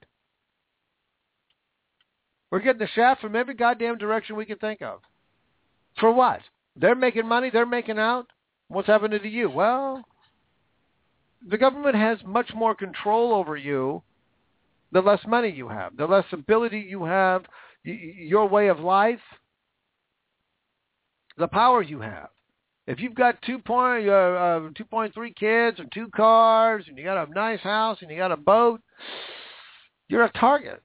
We're getting the shaft from every goddamn direction we can think of. For what? They're making money. They're making out. What's happening to you? Well, the government has much more control over you the less money you have, the less ability you have, your way of life, the power you have. If you've got 2.3 kids and 2 cars and you got a nice house and you got a boat, you're a target.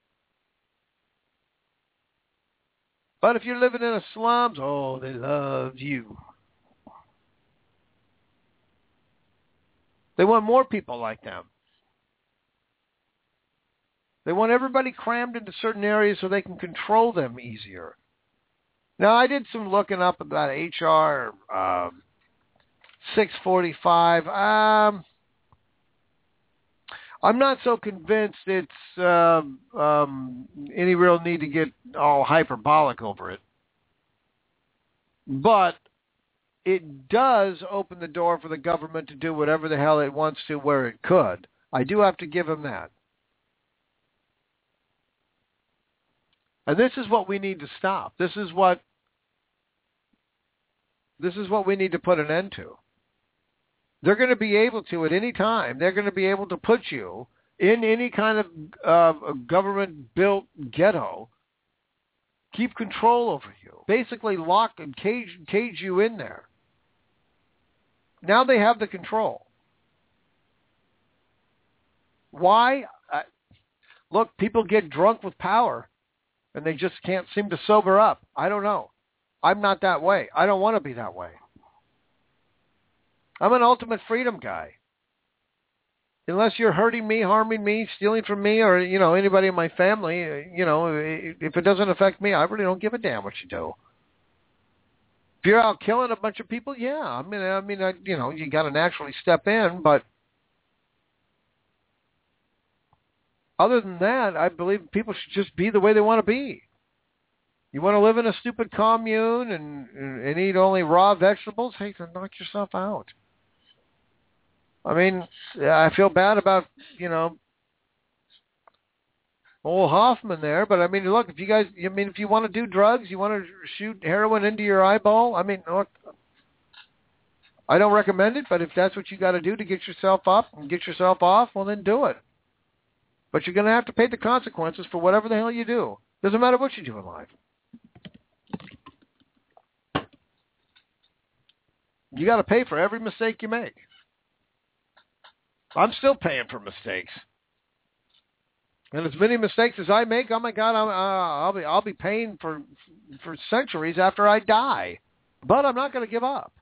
But if you're living in the slums, oh, they love you. They want more people like them. They want everybody crammed into certain areas so they can control them easier. Now, I did some looking up about H.R. 645. I'm not so convinced it's any real need to get all hyperbolic over it. But it does open the door for the government to do whatever the hell it wants to where it could. I do have to give them that. And this is what we need to stop. This is what we need to put an end to. They're going to be able to, at any time, they're going to be able to put you in any kind of government-built ghetto, keep control over you, basically lock and cage you in there. Now they have the control. Why? Look, people get drunk with power, and they just can't seem to sober up. I don't know. I'm not that way. I don't want to be that way. I'm an ultimate freedom guy. Unless you're hurting me, harming me, stealing from me, or, anybody in my family, if it doesn't affect me, I really don't give a damn what you do. If you're out killing a bunch of people, yeah. I mean, you got to naturally step in, but other than that, I believe people should just be the way they want to be. You want to live in a stupid commune and eat only raw vegetables? Hey, then knock yourself out. I mean, I feel bad about, old Hoffman there, but I mean, look, if you want to do drugs, you want to shoot heroin into your eyeball, I mean, look, I don't recommend it, but if that's what you got to do to get yourself up and get yourself off, well, then do it. But you're going to have to pay the consequences for whatever the hell you do. Doesn't matter what you do in life. You got to pay for every mistake you make. I'm still paying for mistakes, and as many mistakes as I make, oh my God, I'll be paying for centuries after I die. But I'm not going to give up.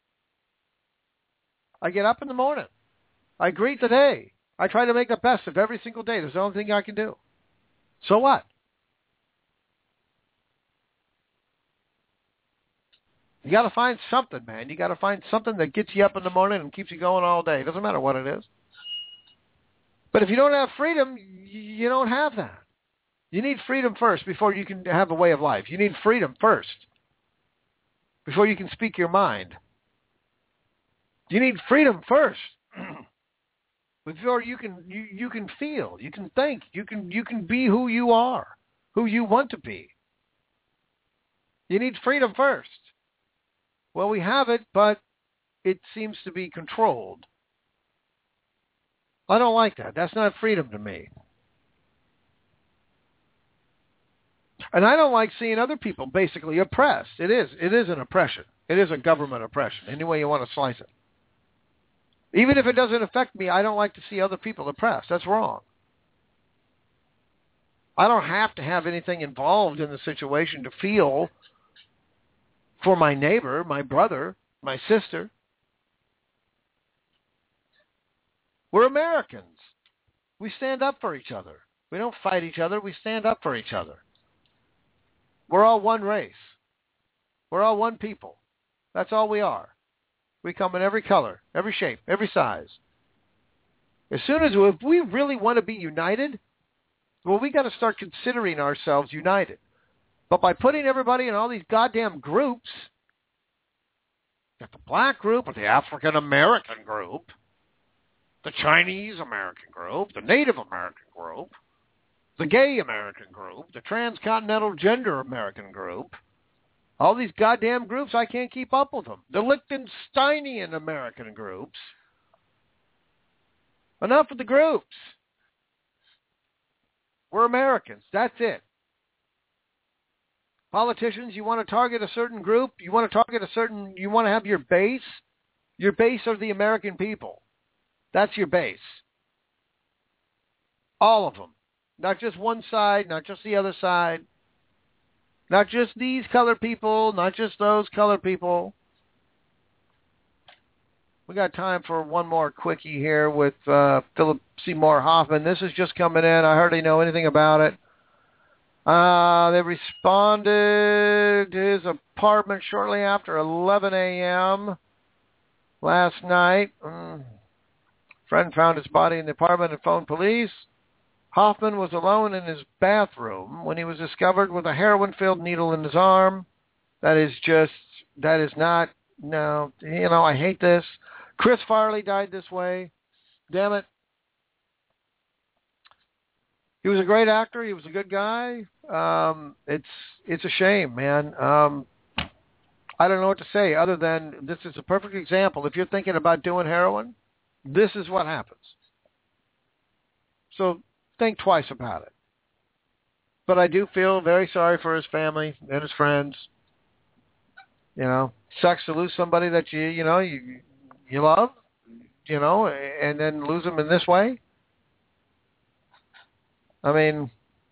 I get up in the morning. I greet the day. I try to make the best of every single day. There's the only thing I can do. So what? You got to find something, man. You got to find something that gets you up in the morning and keeps you going all day. It doesn't matter what it is. But if you don't have freedom, you don't have that. You need freedom first before you can have a way of life. You need freedom first before you can speak your mind. You need freedom first before you can feel, you can think, you can be who you are, who you want to be. You need freedom first. Well, we have it, but it seems to be controlled. I don't like that. That's not freedom to me. And I don't like seeing other people basically oppressed. It is an oppression. It is a government oppression, any way you want to slice it. Even if it doesn't affect me, I don't like to see other people oppressed. That's wrong. I don't have to have anything involved in the situation to feel for my neighbor, my brother, my sister. We're Americans. We stand up for each other. We don't fight each other. We stand up for each other. We're all one race. We're all one people. That's all we are. We come in every color, every shape, every size. As soon as if we really want to be united, well, we got to start considering ourselves united. But by putting everybody in all these goddamn groups, got the black group, or the African American group, the Chinese American group, the Native American group, the gay American group, the transcontinental gender American group, all these goddamn groups, I can't keep up with them. The Liechtensteinian American groups. Enough of the groups. We're Americans. That's it. Politicians, you want to target a certain group, you want to have your base. Your base are the American people. That's your base. All of them. Not just one side, not just the other side. Not just these colored people, not just those colored people. We got time for one more quickie here with Philip Seymour Hoffman. This is just coming in. I hardly know anything about it. They responded to his apartment shortly after 11 a.m. last night. Friend found his body in the apartment and phoned police. Hoffman was alone in his bathroom when he was discovered with a heroin-filled needle in his arm. I hate this. Chris Farley died this way. Damn it. He was a great actor. He was a good guy. It's a shame, man. I don't know what to say other than this is a perfect example. If you're thinking about doing heroin, this is what happens. So think twice about it. But I do feel very sorry for his family and his friends. You know, sucks to lose somebody that you love, and then lose them in this way. I mean,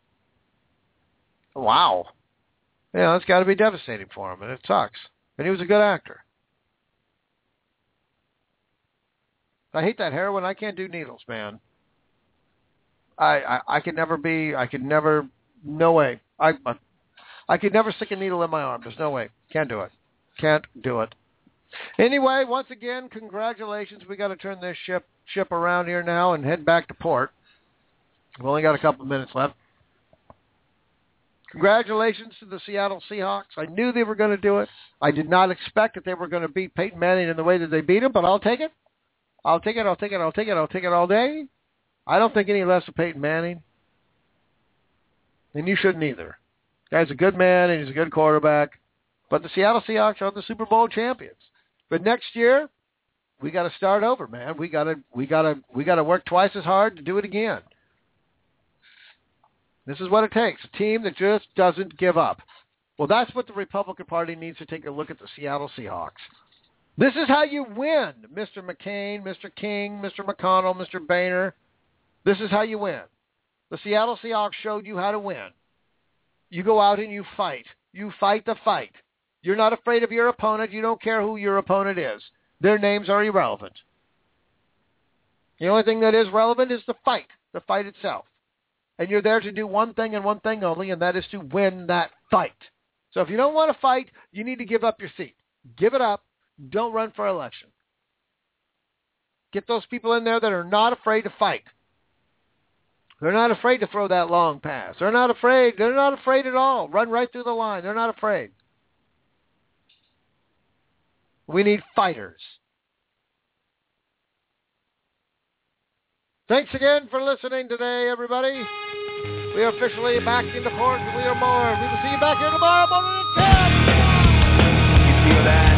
wow. It's got to be devastating for him, and it sucks. And he was a good actor. I hate that heroin. I can't do needles, man. I could never, no way. I could never stick a needle in my arm. There's no way. Can't do it. Anyway, once again, congratulations. We got to turn this ship around here now and head back to port. We've only got a couple of minutes left. Congratulations to the Seattle Seahawks. I knew they were going to do it. I did not expect that they were going to beat Peyton Manning in the way that they beat him, but I'll take it. I'll take it all day. I don't think any less of Peyton Manning. And you shouldn't either. The guy's a good man and he's a good quarterback. But the Seattle Seahawks are the Super Bowl champions. But next year, we got to start over, man. We got to work twice as hard to do it again. This is what it takes. A team that just doesn't give up. Well, that's what the Republican Party needs to take a look at the Seattle Seahawks. This is how you win, Mr. McCain, Mr. King, Mr. McConnell, Mr. Boehner. This is how you win. The Seattle Seahawks showed you how to win. You go out and you fight. You fight the fight. You're not afraid of your opponent. You don't care who your opponent is. Their names are irrelevant. The only thing that is relevant is the fight itself. And you're there to do one thing and one thing only, and that is to win that fight. So if you don't want to fight, you need to give up your seat. Give it up. Don't run for election. Get those people in there that are not afraid to fight. They're not afraid to throw that long pass. They're not afraid. They're not afraid at all. Run right through the line. They're not afraid. We need fighters. Thanks again for listening today, everybody. We are officially back into port. We are more. We will see you back here tomorrow morning at 10. You feel that?